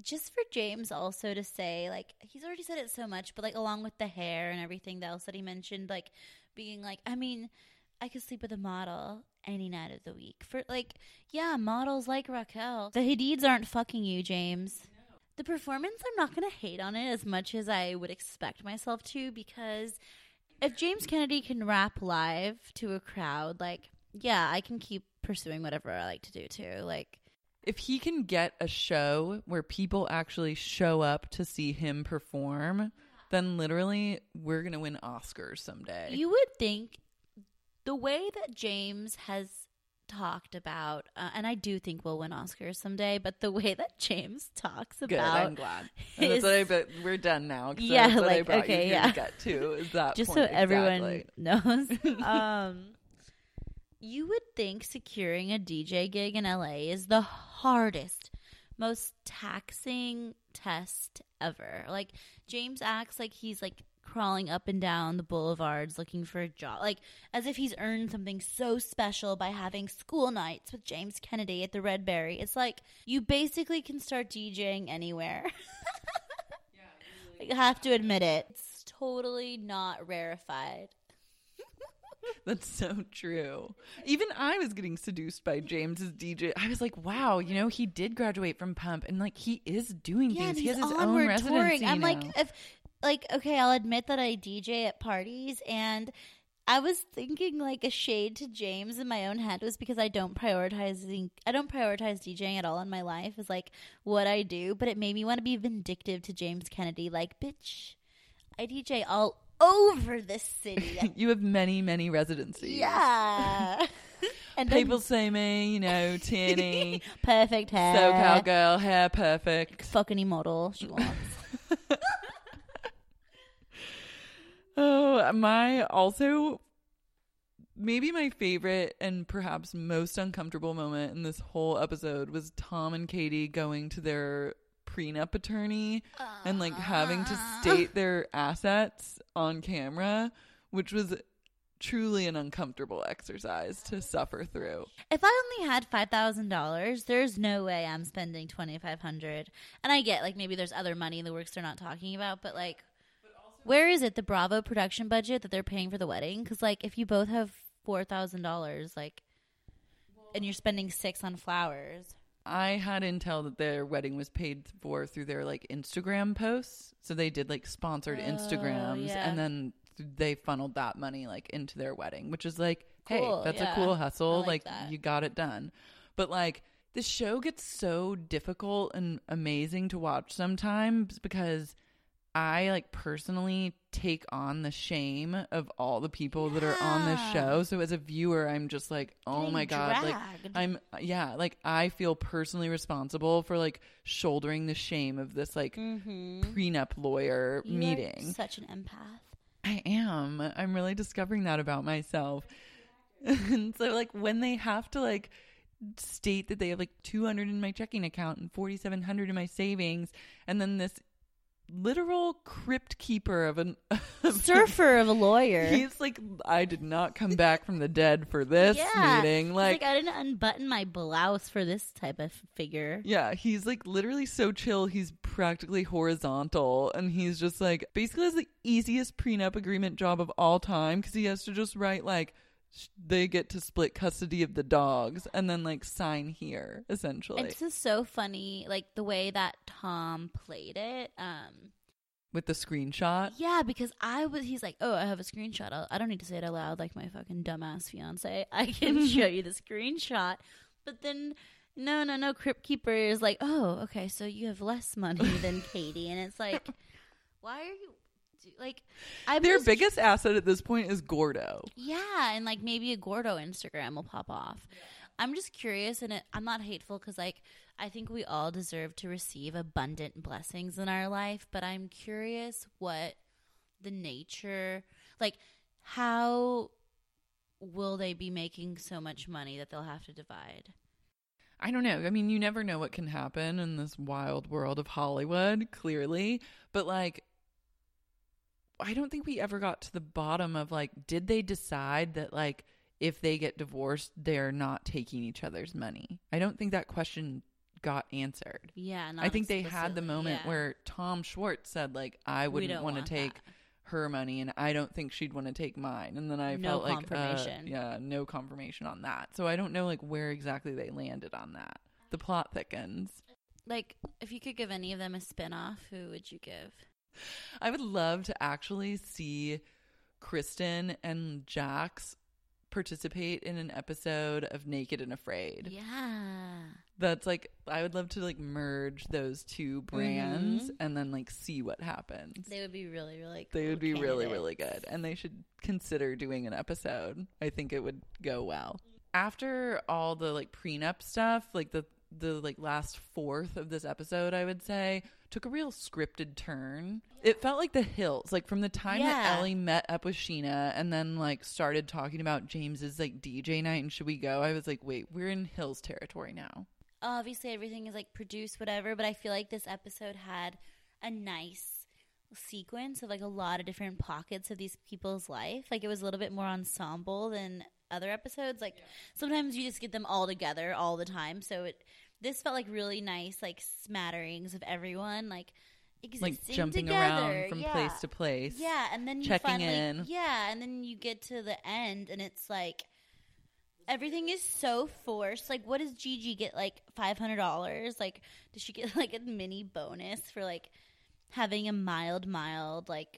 just for James also to say, like, he's already said it so much, but like along with the hair and everything else that he mentioned, like being like, I mean, I could sleep with a model any night of the week. For like, yeah, models like Raquel. The Hadids aren't fucking you, James. No. The performance, I'm not going to hate on it as much as I would expect myself to, because if James Kennedy can rap live to a crowd, like, yeah, I can keep pursuing whatever I like to do too. Like, if he can get a show where people actually show up to see him perform, then literally we're going to win Oscars someday. You would think the way that James has talked about, and I do think we'll win Oscars someday, but the way that James talks about... Good, I'm glad. That's what but we're done now. Yeah, that's what like, I brought okay, you yeah. to get to, is that just point. So everyone exactly. knows. You would think securing a DJ gig in LA is the hardest, most taxing test ever. Like, James acts like he's like crawling up and down the boulevards looking for a job, like as if he's earned something so special by having school nights with James Kennedy at the Red Berry. It's like you basically can start DJing anywhere. I have to admit it. It's totally not rarefied. That's so true. Even I was getting seduced by James's DJ. I was like, wow, you know, he did graduate from Pump, and like he is doing things. He has his own residency. I'm now. like, okay, I'll admit that I DJ at parties, and I was thinking like a shade to James in my own head was because I don't prioritize DJing at all in my life is like what I do, but it made me want to be vindictive to James Kennedy. Like, bitch, I DJ all over this city. You have many, many residencies. Yeah. And people say me, you know, Tierney. Perfect hair. SoCal girl, hair perfect. Fuck any model she wants. Oh, maybe my favorite and perhaps most uncomfortable moment in this whole episode was Tom and Katie going to their prenup attorney and like having to state their assets on camera, which was truly an uncomfortable exercise to suffer through. If I only had $5,000, there's no way I'm spending $2,500. And I get like maybe there's other money in the works they're not talking about, but like, where is it, the Bravo production budget that they're paying for the wedding? Because like if you both have $4,000, like, and you're spending $6,000 on flowers. I had intel that their wedding was paid for through their like Instagram posts. So they did like sponsored Instagrams, yeah. and then they funneled that money like into their wedding, which is like, cool, hey, that's yeah. a cool hustle. Like you got it done. But like the show gets so difficult and amazing to watch sometimes because I like personally take on the shame of all the people that are on this show. So as a viewer, I'm just like, oh getting my God, dragged. like I feel personally responsible for like shouldering the shame of this like prenup lawyer meeting. Are such an empath. I am. I'm really discovering that about myself. And so like when they have to like state that they have like $200 in my checking account and $4,700 in my savings, and then this literal crypt keeper of a surfer of a lawyer. He's like, I did not come back from the dead for this meeting. Like I didn't unbutton my blouse for this type of figure. Yeah, he's like literally so chill. He's practically horizontal, and he's just like basically has the easiest prenup agreement job of all time because he has to just write like they get to split custody of the dogs and then like sign here essentially. And this is so funny, like the way that Tom played it with the screenshot. Yeah, because he's like, oh, I have a screenshot. I don't need to say it out loud like my fucking dumbass fiance. I can show you the screenshot. But then no Crypt Keeper is like, oh, okay, so you have less money than Katie. And it's like, why are you like, their biggest asset at this point is Gordo. Yeah, and like maybe a Gordo Instagram will pop off. Yeah. I'm just curious, and I'm not hateful because like I think we all deserve to receive abundant blessings in our life, but I'm curious what the nature, like how will they be making so much money that they'll have to divide? I don't know. I mean, you never know what can happen in this wild world of Hollywood, clearly, but like I don't think we ever got to the bottom of like, did they decide that like if they get divorced, they're not taking each other's money? I don't think that question got answered. Yeah, I think they had the explicitly, moment yeah. where Tom Schwartz said, like, I We wouldn't don't want to want take that. her money, and I don't think she'd want to take mine. And then I No felt like, confirmation. no confirmation on that. So I don't know, like, where exactly they landed on that. The plot thickens. Like, if you could give any of them a spinoff, who would you give? I would love to actually see Kristen and Jax participate in an episode of Naked and Afraid. Yeah. That's like, I would love to like merge those two brands and then like see what happens. They would be really, really They cool would be really, candidates. really good. And they should consider doing an episode. I think it would go well. After all the like prenup stuff, like the like last fourth of this episode, I would say, took a real scripted turn. It felt like The Hills, like from the time that Ellie met up with Sheena and then like started talking about James's like DJ night and should we go, I was like, wait, we're in Hills territory now. Obviously, everything is like produced, whatever, but I feel like this episode had a nice sequence of like a lot of different pockets of these people's life. Like it was a little bit more ensemble than other episodes. Like sometimes you just get them all together all the time. So this felt like really nice, like smatterings of everyone, like existing like jumping together. around from place to place. Yeah, and then you checking finally, in. Yeah, and then you get to the end, and it's like everything is so forced. Like, what does Gigi get? Like $500? Like, does she get like a mini bonus for like having a mild, like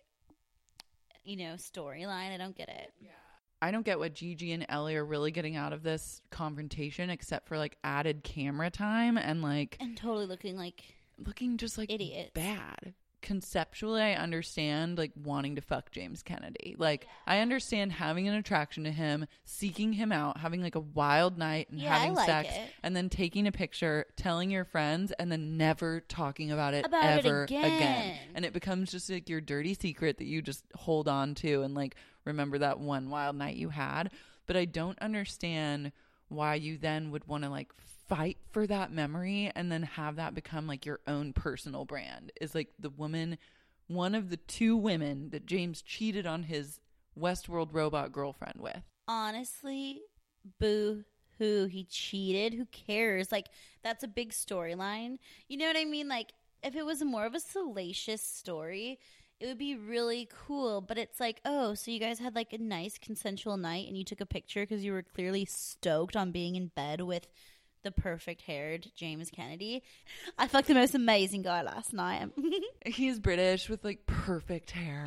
storyline? I don't get it. Yeah. I don't get what Gigi and Ellie are really getting out of this confrontation except for like added camera time and like and totally looking just like idiots. Bad. Conceptually, I understand like wanting to fuck James Kennedy. Like I understand having an attraction to him, seeking him out, having like a wild night and having sex and then taking a picture, telling your friends and then never talking about it ever again. And it becomes just like your dirty secret that you just hold on to and like remember that one wild night you had. But I don't understand why you then would want to like fight for that memory and then have that become like your own personal brand. Is like the woman, one of the two women that James cheated on his Westworld robot girlfriend with. Honestly, boo hoo, he cheated. Who cares? Like that's a big storyline. You know what I mean? Like if it was more of a salacious story, it would be really cool. But it's like, oh, so you guys had like a nice consensual night and you took a picture because you were clearly stoked on being in bed with the perfect haired James Kennedy. I fucked the most amazing guy last night. He's British with like perfect hair.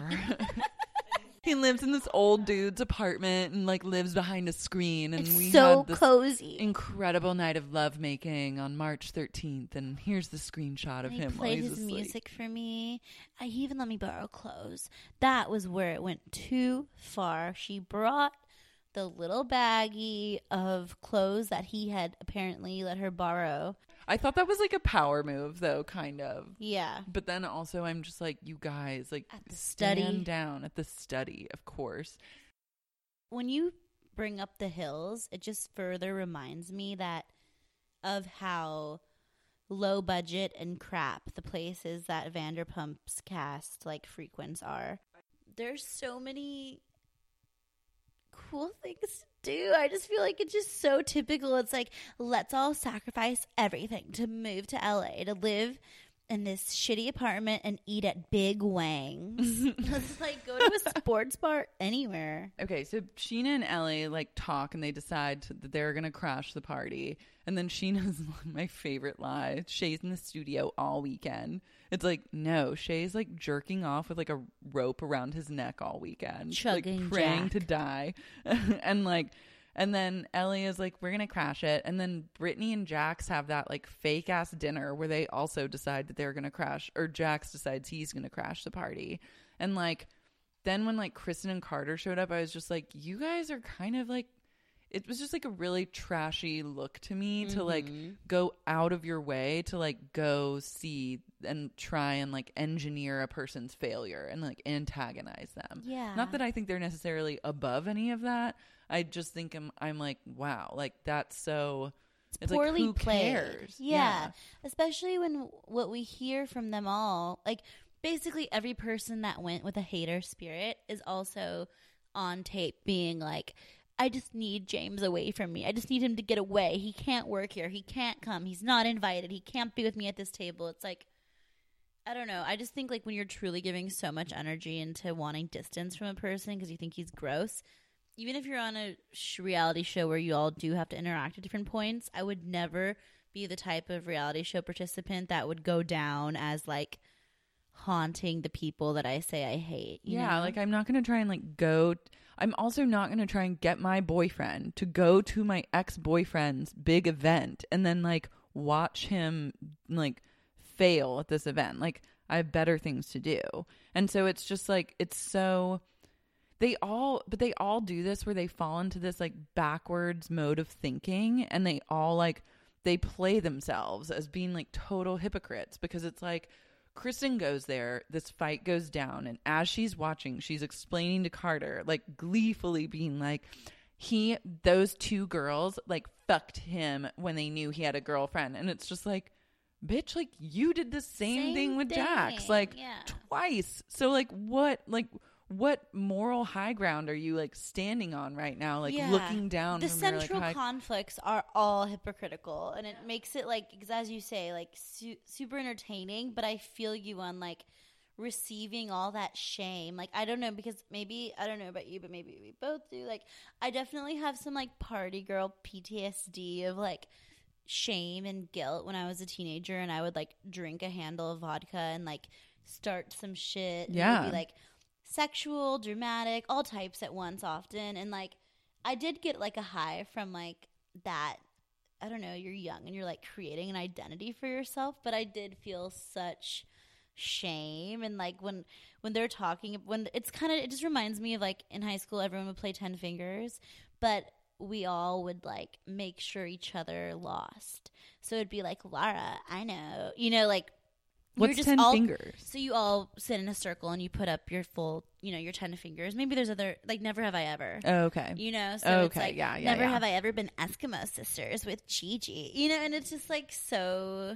He lives in this old dude's apartment and like lives behind a screen. And we so had this cozy, incredible night of lovemaking on March 13th. And here's the screenshot of him. He while played he's his asleep. music for me. He even let me borrow clothes. That was where it went too far. She brought the little baggie of clothes that he had apparently let her borrow. I thought that was like a power move though, kind of. Yeah. But then also I'm just like, you guys, like at the study. Stand down at the study, of course. When you bring up The Hills, it just further reminds me that of how low budget and crap the places that Vanderpump's cast like frequents are. There's so many cool things to do. I just feel like it's just so typical. It's like, let's all sacrifice everything to move to LA to live in this shitty apartment and eat at Big Wang's. Let's like go to a sports bar anywhere. Okay, so Sheena and Ellie like talk and they decide that they're gonna crash the party. And then Sheena's my favorite lie. Shay's in the studio all weekend. It's like, no, Shay's like jerking off with like a rope around his neck all weekend. Chugging like praying Jack. to die. And then Ellie is like, we're going to crash it. And then Brittany and Jax have that like fake ass dinner where they also decide that they're going to crash, or Jax decides he's going to crash the party. And like, then when like Kristen and Carter showed up, I was just like, you guys are kind of like, it was just like a really trashy look to me to like go out of your way to like go see and try and like engineer a person's failure and like antagonize them. Yeah. Not that I think they're necessarily above any of that. I just think I'm like, wow, like that's so it's poorly like, who played. cares? Yeah. Especially when what we hear from them all, like basically every person that went with a hater spirit is also on tape being like, I just need James away from me. I just need him to get away. He can't work here. He can't come. He's not invited. He can't be with me at this table. It's like, I don't know. I just think like when you're truly giving so much energy into wanting distance from a person because you think he's gross, even if you're on a reality show where you all do have to interact at different points, I would never be the type of reality show participant that would go down as like haunting the people that I say I hate. You know? Like I'm not going to try and like go. I'm also not going to try and get my boyfriend to go to my ex-boyfriend's big event and then like watch him like fail at this event. Like I have better things to do. And so it's just like, it's so, they all do this where they fall into this like backwards mode of thinking, and they all like, they play themselves as being like total hypocrites, because it's like, Kristen goes there, this fight goes down, and as she's watching, she's explaining to Carter, like gleefully being like, those two girls like fucked him when they knew he had a girlfriend. And it's just like, bitch, like you did the same thing with Jax, like twice. So like what moral high ground are you like standing on right now? Like looking down. The from your, central like, conflicts are all hypocritical, and it makes it like, as you say, like super entertaining. But I feel you on like receiving all that shame. Like I don't know, because maybe I don't know about you, but maybe we both do. Like I definitely have some like party girl PTSD of like shame and guilt when I was a teenager, and I would like drink a handle of vodka and like start some shit. And it would be like sexual, dramatic, all types at once often. And like I did get like a high from like that. I don't know, you're young and you're like creating an identity for yourself, but I did feel such shame. And like when they're talking, when it's kind of, it just reminds me of like in high school everyone would play 10 fingers, but we all would like make sure each other lost. So it'd be like, Lara, I know, you know, like what's just 10 all, fingers? So you all sit in a circle and you put up your full, you know, your 10 fingers. Maybe there's other, like never have I ever. Oh, okay. You know, so it's like never have I ever been Eskimo sisters with Gigi. You know, and it's just like so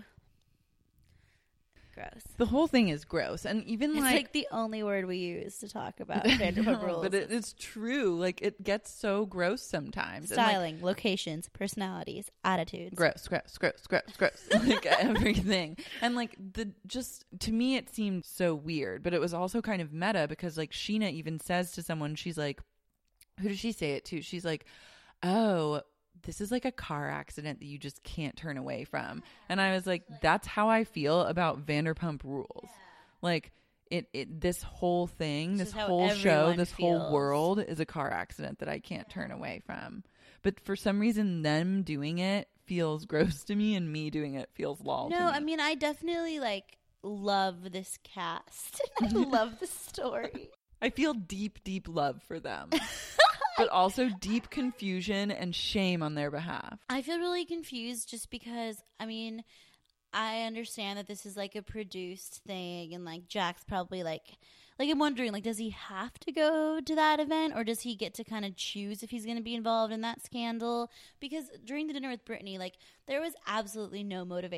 gross. The whole thing is gross. And even it's like the only word we use to talk about Vanderpump Rules. But it's true. Like it gets so gross sometimes. Styling, locations, personalities, attitudes. Gross. Like everything. And like to me it seemed so weird, but it was also kind of meta because like Sheena even says to someone, she's like, who does she say it to? She's like, oh, this is like a car accident that you just can't turn away from. And I was like, that's how I feel about Vanderpump Rules. Like this whole thing, this whole show, this whole world is a car accident that I can't turn away from. But for some reason, them doing it feels gross to me, and me doing it feels lol to me. No, I mean, I definitely like love this cast. I love the story. I feel deep, deep love for them. But also deep confusion and shame on their behalf. I feel really confused just because, I mean, I understand that this is like a produced thing, and like Jack's probably like I'm wondering, like, does he have to go to that event, or does he get to kind of choose if he's going to be involved in that scandal? Because during the dinner with Brittany, like, there was absolutely no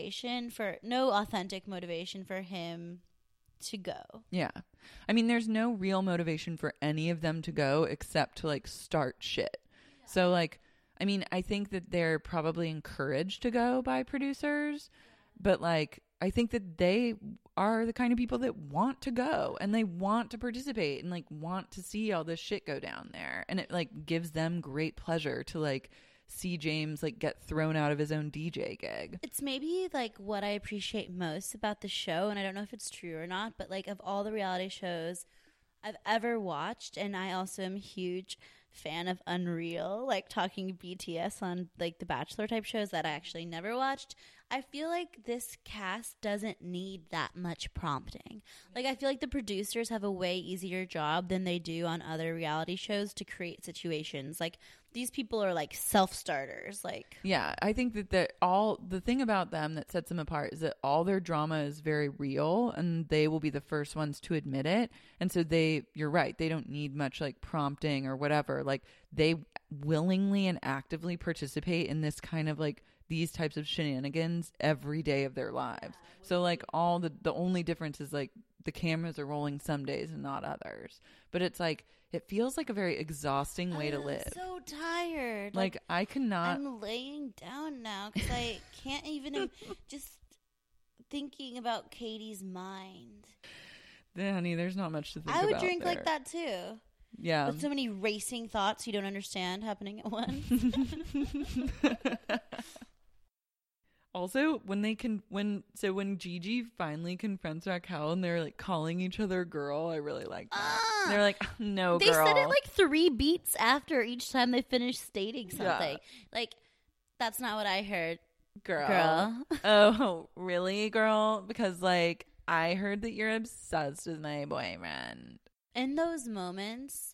authentic motivation for him to go. Yeah. I mean, there's no real motivation for any of them to go except to like start shit. Yeah. So like, I mean, I think that they're probably encouraged to go by producers, but like, I think that they are the kind of people that want to go and they want to participate and like want to see all this shit go down there. And it like gives them great pleasure to like see James like get thrown out of his own DJ gig. It's maybe like what I appreciate most about the show, and I don't know if it's true or not, but like of all the reality shows I've ever watched, and I also am a huge fan of Unreal, like talking BTS on like the Bachelor type shows that I actually never watched. I feel like this cast doesn't need that much prompting. Like I feel like the producers have a way easier job than they do on other reality shows to create situations. Like these people are like self-starters. Like, yeah, I think that the thing about them that sets them apart is that all their drama is very real, and they will be the first ones to admit it. And so you're right, they don't need much like prompting or whatever. Like they willingly and actively participate in this kind of like these types of shenanigans every day of their lives. So like all the only difference is like the cameras are rolling some days and not others. But it's like it feels like a very exhausting way to live. I'm so tired. Like I cannot. I'm laying down now because I can't even just thinking about Katie's mind. Yeah, honey, there's not much to think about. I would drink there. like that too. Yeah. With so many racing thoughts you don't understand happening at once. Also, when Gigi finally confronts Raquel and they're like calling each other girl, I really like that. They're like, no, they girl. said it like 3 beats after each time they finished stating something. Yeah. Like, that's not what I heard. Girl. Oh, really, girl? Because like I heard that you're obsessed with my boyfriend. In those moments,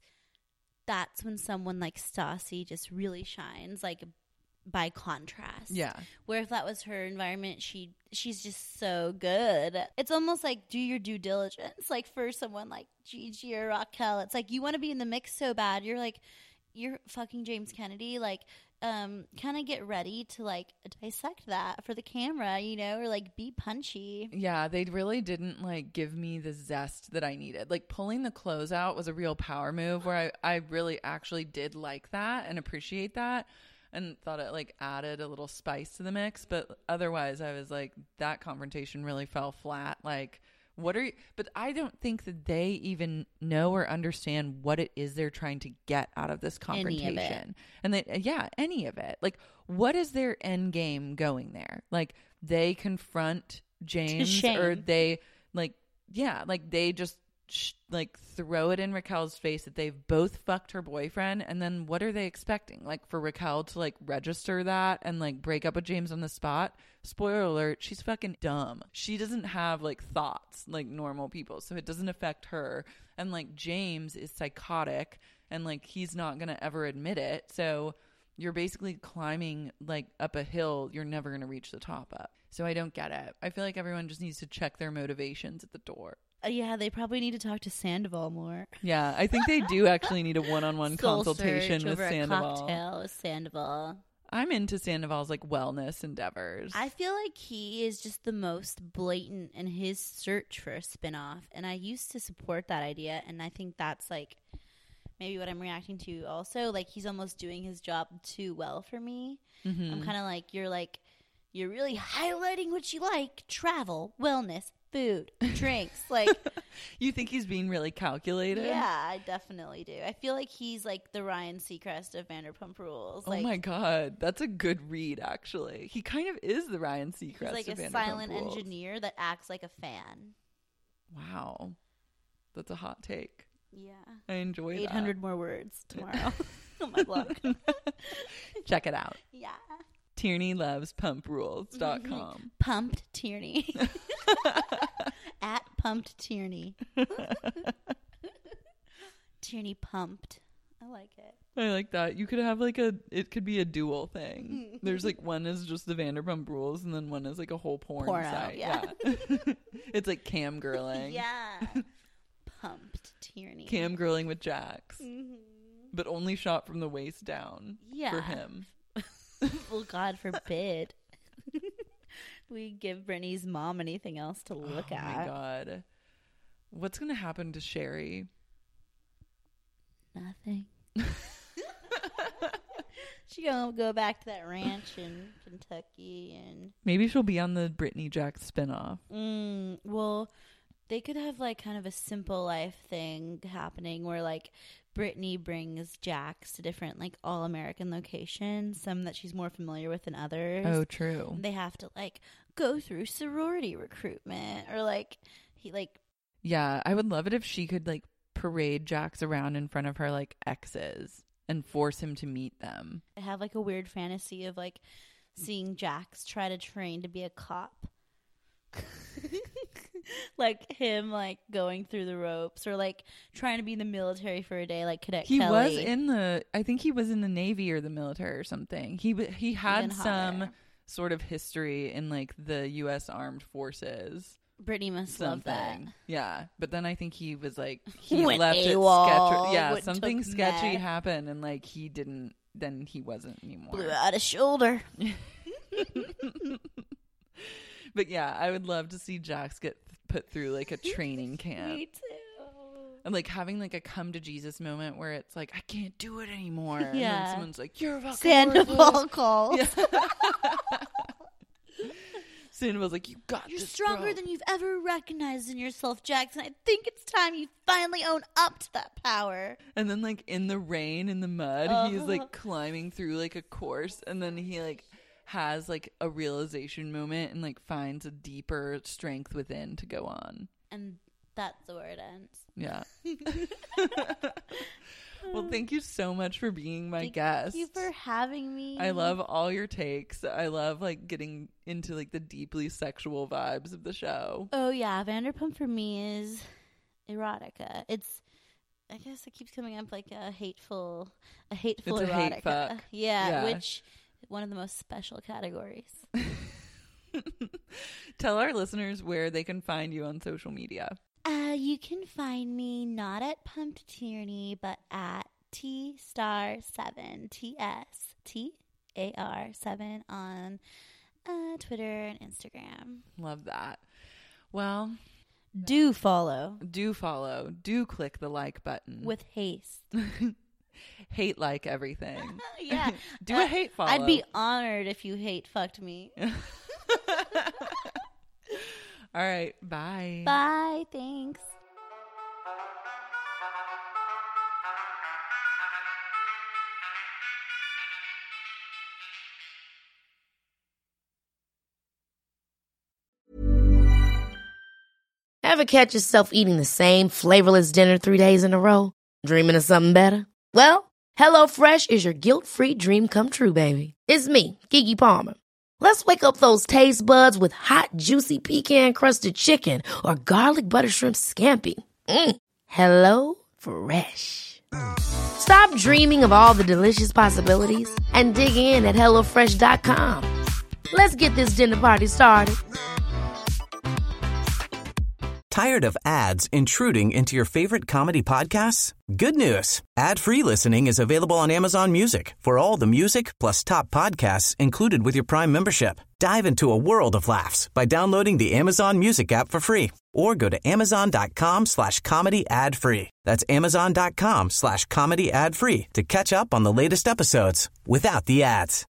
that's when someone like Stassi just really shines, like by contrast. Yeah. Where if that was her environment, she's just so good. It's almost like do your due diligence. Like for someone like Gigi or Raquel, it's like you want to be in the mix so bad. You're fucking James Kennedy. Like, kind of get ready to like dissect that for the camera, you know, or like be punchy. Yeah, they really didn't like give me the zest that I needed. Like pulling the clothes out was a real power move where I really actually did like that and appreciate that and thought it like added a little spice to the mix. But otherwise I was like, that confrontation really fell flat. Like, what are you, but I don't think that they even know or understand what it is they're trying to get out of this confrontation. Any of it. And any of it. Like, what is their end game going there? Like, they confront James or they like, yeah, like they just like throw it in Raquel's face that they've both fucked her boyfriend. And then what are they expecting? Like for Raquel to like register that and like break up with James on the spot? Spoiler alert, she's fucking dumb. She doesn't have like thoughts like normal people. So it doesn't affect her. And like James is psychotic and like he's not going to ever admit it. So you're basically climbing like up a hill you're never going to reach the top of. So I don't get it. I feel like everyone just needs to check their motivations at the door. Yeah, they probably need to talk to Sandoval more. Yeah, I think they do actually need a one-on-one Soul consultation search with over Sandoval. A cocktail with Sandoval. I'm into Sandoval's like wellness endeavors. I feel like he is just the most blatant in his search for a spinoff, and I used to support that idea, and I think that's like maybe what I'm reacting to also. Like he's almost doing his job too well for me. Mm-hmm. I'm kind of like you're really highlighting what you like: travel, wellness, food, drinks. Like, you think he's being really calculated? Yeah, I definitely do. I feel like he's like the Ryan Seacrest of Vanderpump Rules. Oh my God, that's a good read. Actually, he kind of is the Ryan Seacrest. He's like of a Vanderpump silent Rules. engineer that acts like a fan. Wow, that's a hot take. Yeah, I enjoy 800 more words tomorrow on my blog. Check it out. Yeah. TierneyLovesPumpRules.com. Pumped Tierney. At Pumped Tierney. Tierney Pumped. I like it. I like that. You could have like it could be a dual thing. There's like one is just the Vanderpump Rules and then one is like a whole porno site. Yeah. It's like cam girling. Yeah. Pumped Tierney. Cam girling with Jax. Mm-hmm. But only shot from the waist down for him. Well, God forbid we give Brittany's mom anything else to look at. Oh my God. What's going to happen to Sherry? Nothing. She gonna go back to that ranch in Kentucky and maybe she'll be on the Brittany Jax spinoff. Well, they could have like kind of a simple life thing happening where like Brittany brings Jax to different like all American locations, some that she's more familiar with than others. Oh, true. They have to like go through sorority recruitment or like he like. Yeah, I would love it if she could like parade Jax around in front of her like exes and force him to meet them. I have like a weird fantasy of like seeing Jax try to train to be a cop. Like him like going through the ropes or like trying to be in the military for a day like Cadet Kelly. He was in the I think he was in the Navy or the military or something. He had some sort of history in like the US Armed Forces. Brittany must love that. Yeah, but then I think he was like, he Went left it AWOL, sketchy. Yeah, went something took sketchy meth. happened, and like he didn't. Then he wasn't anymore. Blew out his shoulder. But yeah, I would love to see Jax get put through like a training camp. Me too. And like having like a come to Jesus moment where it's like, I can't do it anymore. And then Yeah. someone's like, you're fucking Sandoval calls. Yeah. Sandoval's like, you got You're this, stronger bro. than you've ever recognized in yourself, Jackson. I think it's time you finally own up to that power. And then like in the rain, in the mud, he's like climbing through like a course, and then he like has like a realization moment and like finds a deeper strength within to go on. And that's where it ends. Yeah. Well, thank you so much for being my guest. Thank you for having me. I love all your takes. I love like getting into like the deeply sexual vibes of the show. Oh yeah, Vanderpump for me is erotica. I guess it keeps coming up like a hateful It's a erotica. hate fuck. Yeah, which one of the most special categories. Tell our listeners where they can find you on social media. You can find me not at Pumped Tyranny, but at T*7, TSTAR7 on Twitter and Instagram. Love that. Well, Do follow. do follow. Do click the like button. With haste. Hate like everything. Yeah. Do a hate follow. I'd be honored if you hate fucked me. All right. Bye. Bye. Thanks. Ever catch yourself eating the same flavorless dinner 3 days in a row? Dreaming of something better? Well, HelloFresh is your guilt-free dream come true, baby. It's me, Keke Palmer. Let's wake up those taste buds with hot, juicy pecan-crusted chicken or garlic butter shrimp scampi. Hello Fresh. Stop dreaming of all the delicious possibilities and dig in at HelloFresh.com. Let's get this dinner party started. Tired of ads intruding into your favorite comedy podcasts? Good news. Ad-free listening is available on Amazon Music for all the music plus top podcasts included with your Prime membership. Dive into a world of laughs by downloading the Amazon Music app for free or go to amazon.com/comedy ad-free. That's amazon.com/comedy ad-free to catch up on the latest episodes without the ads.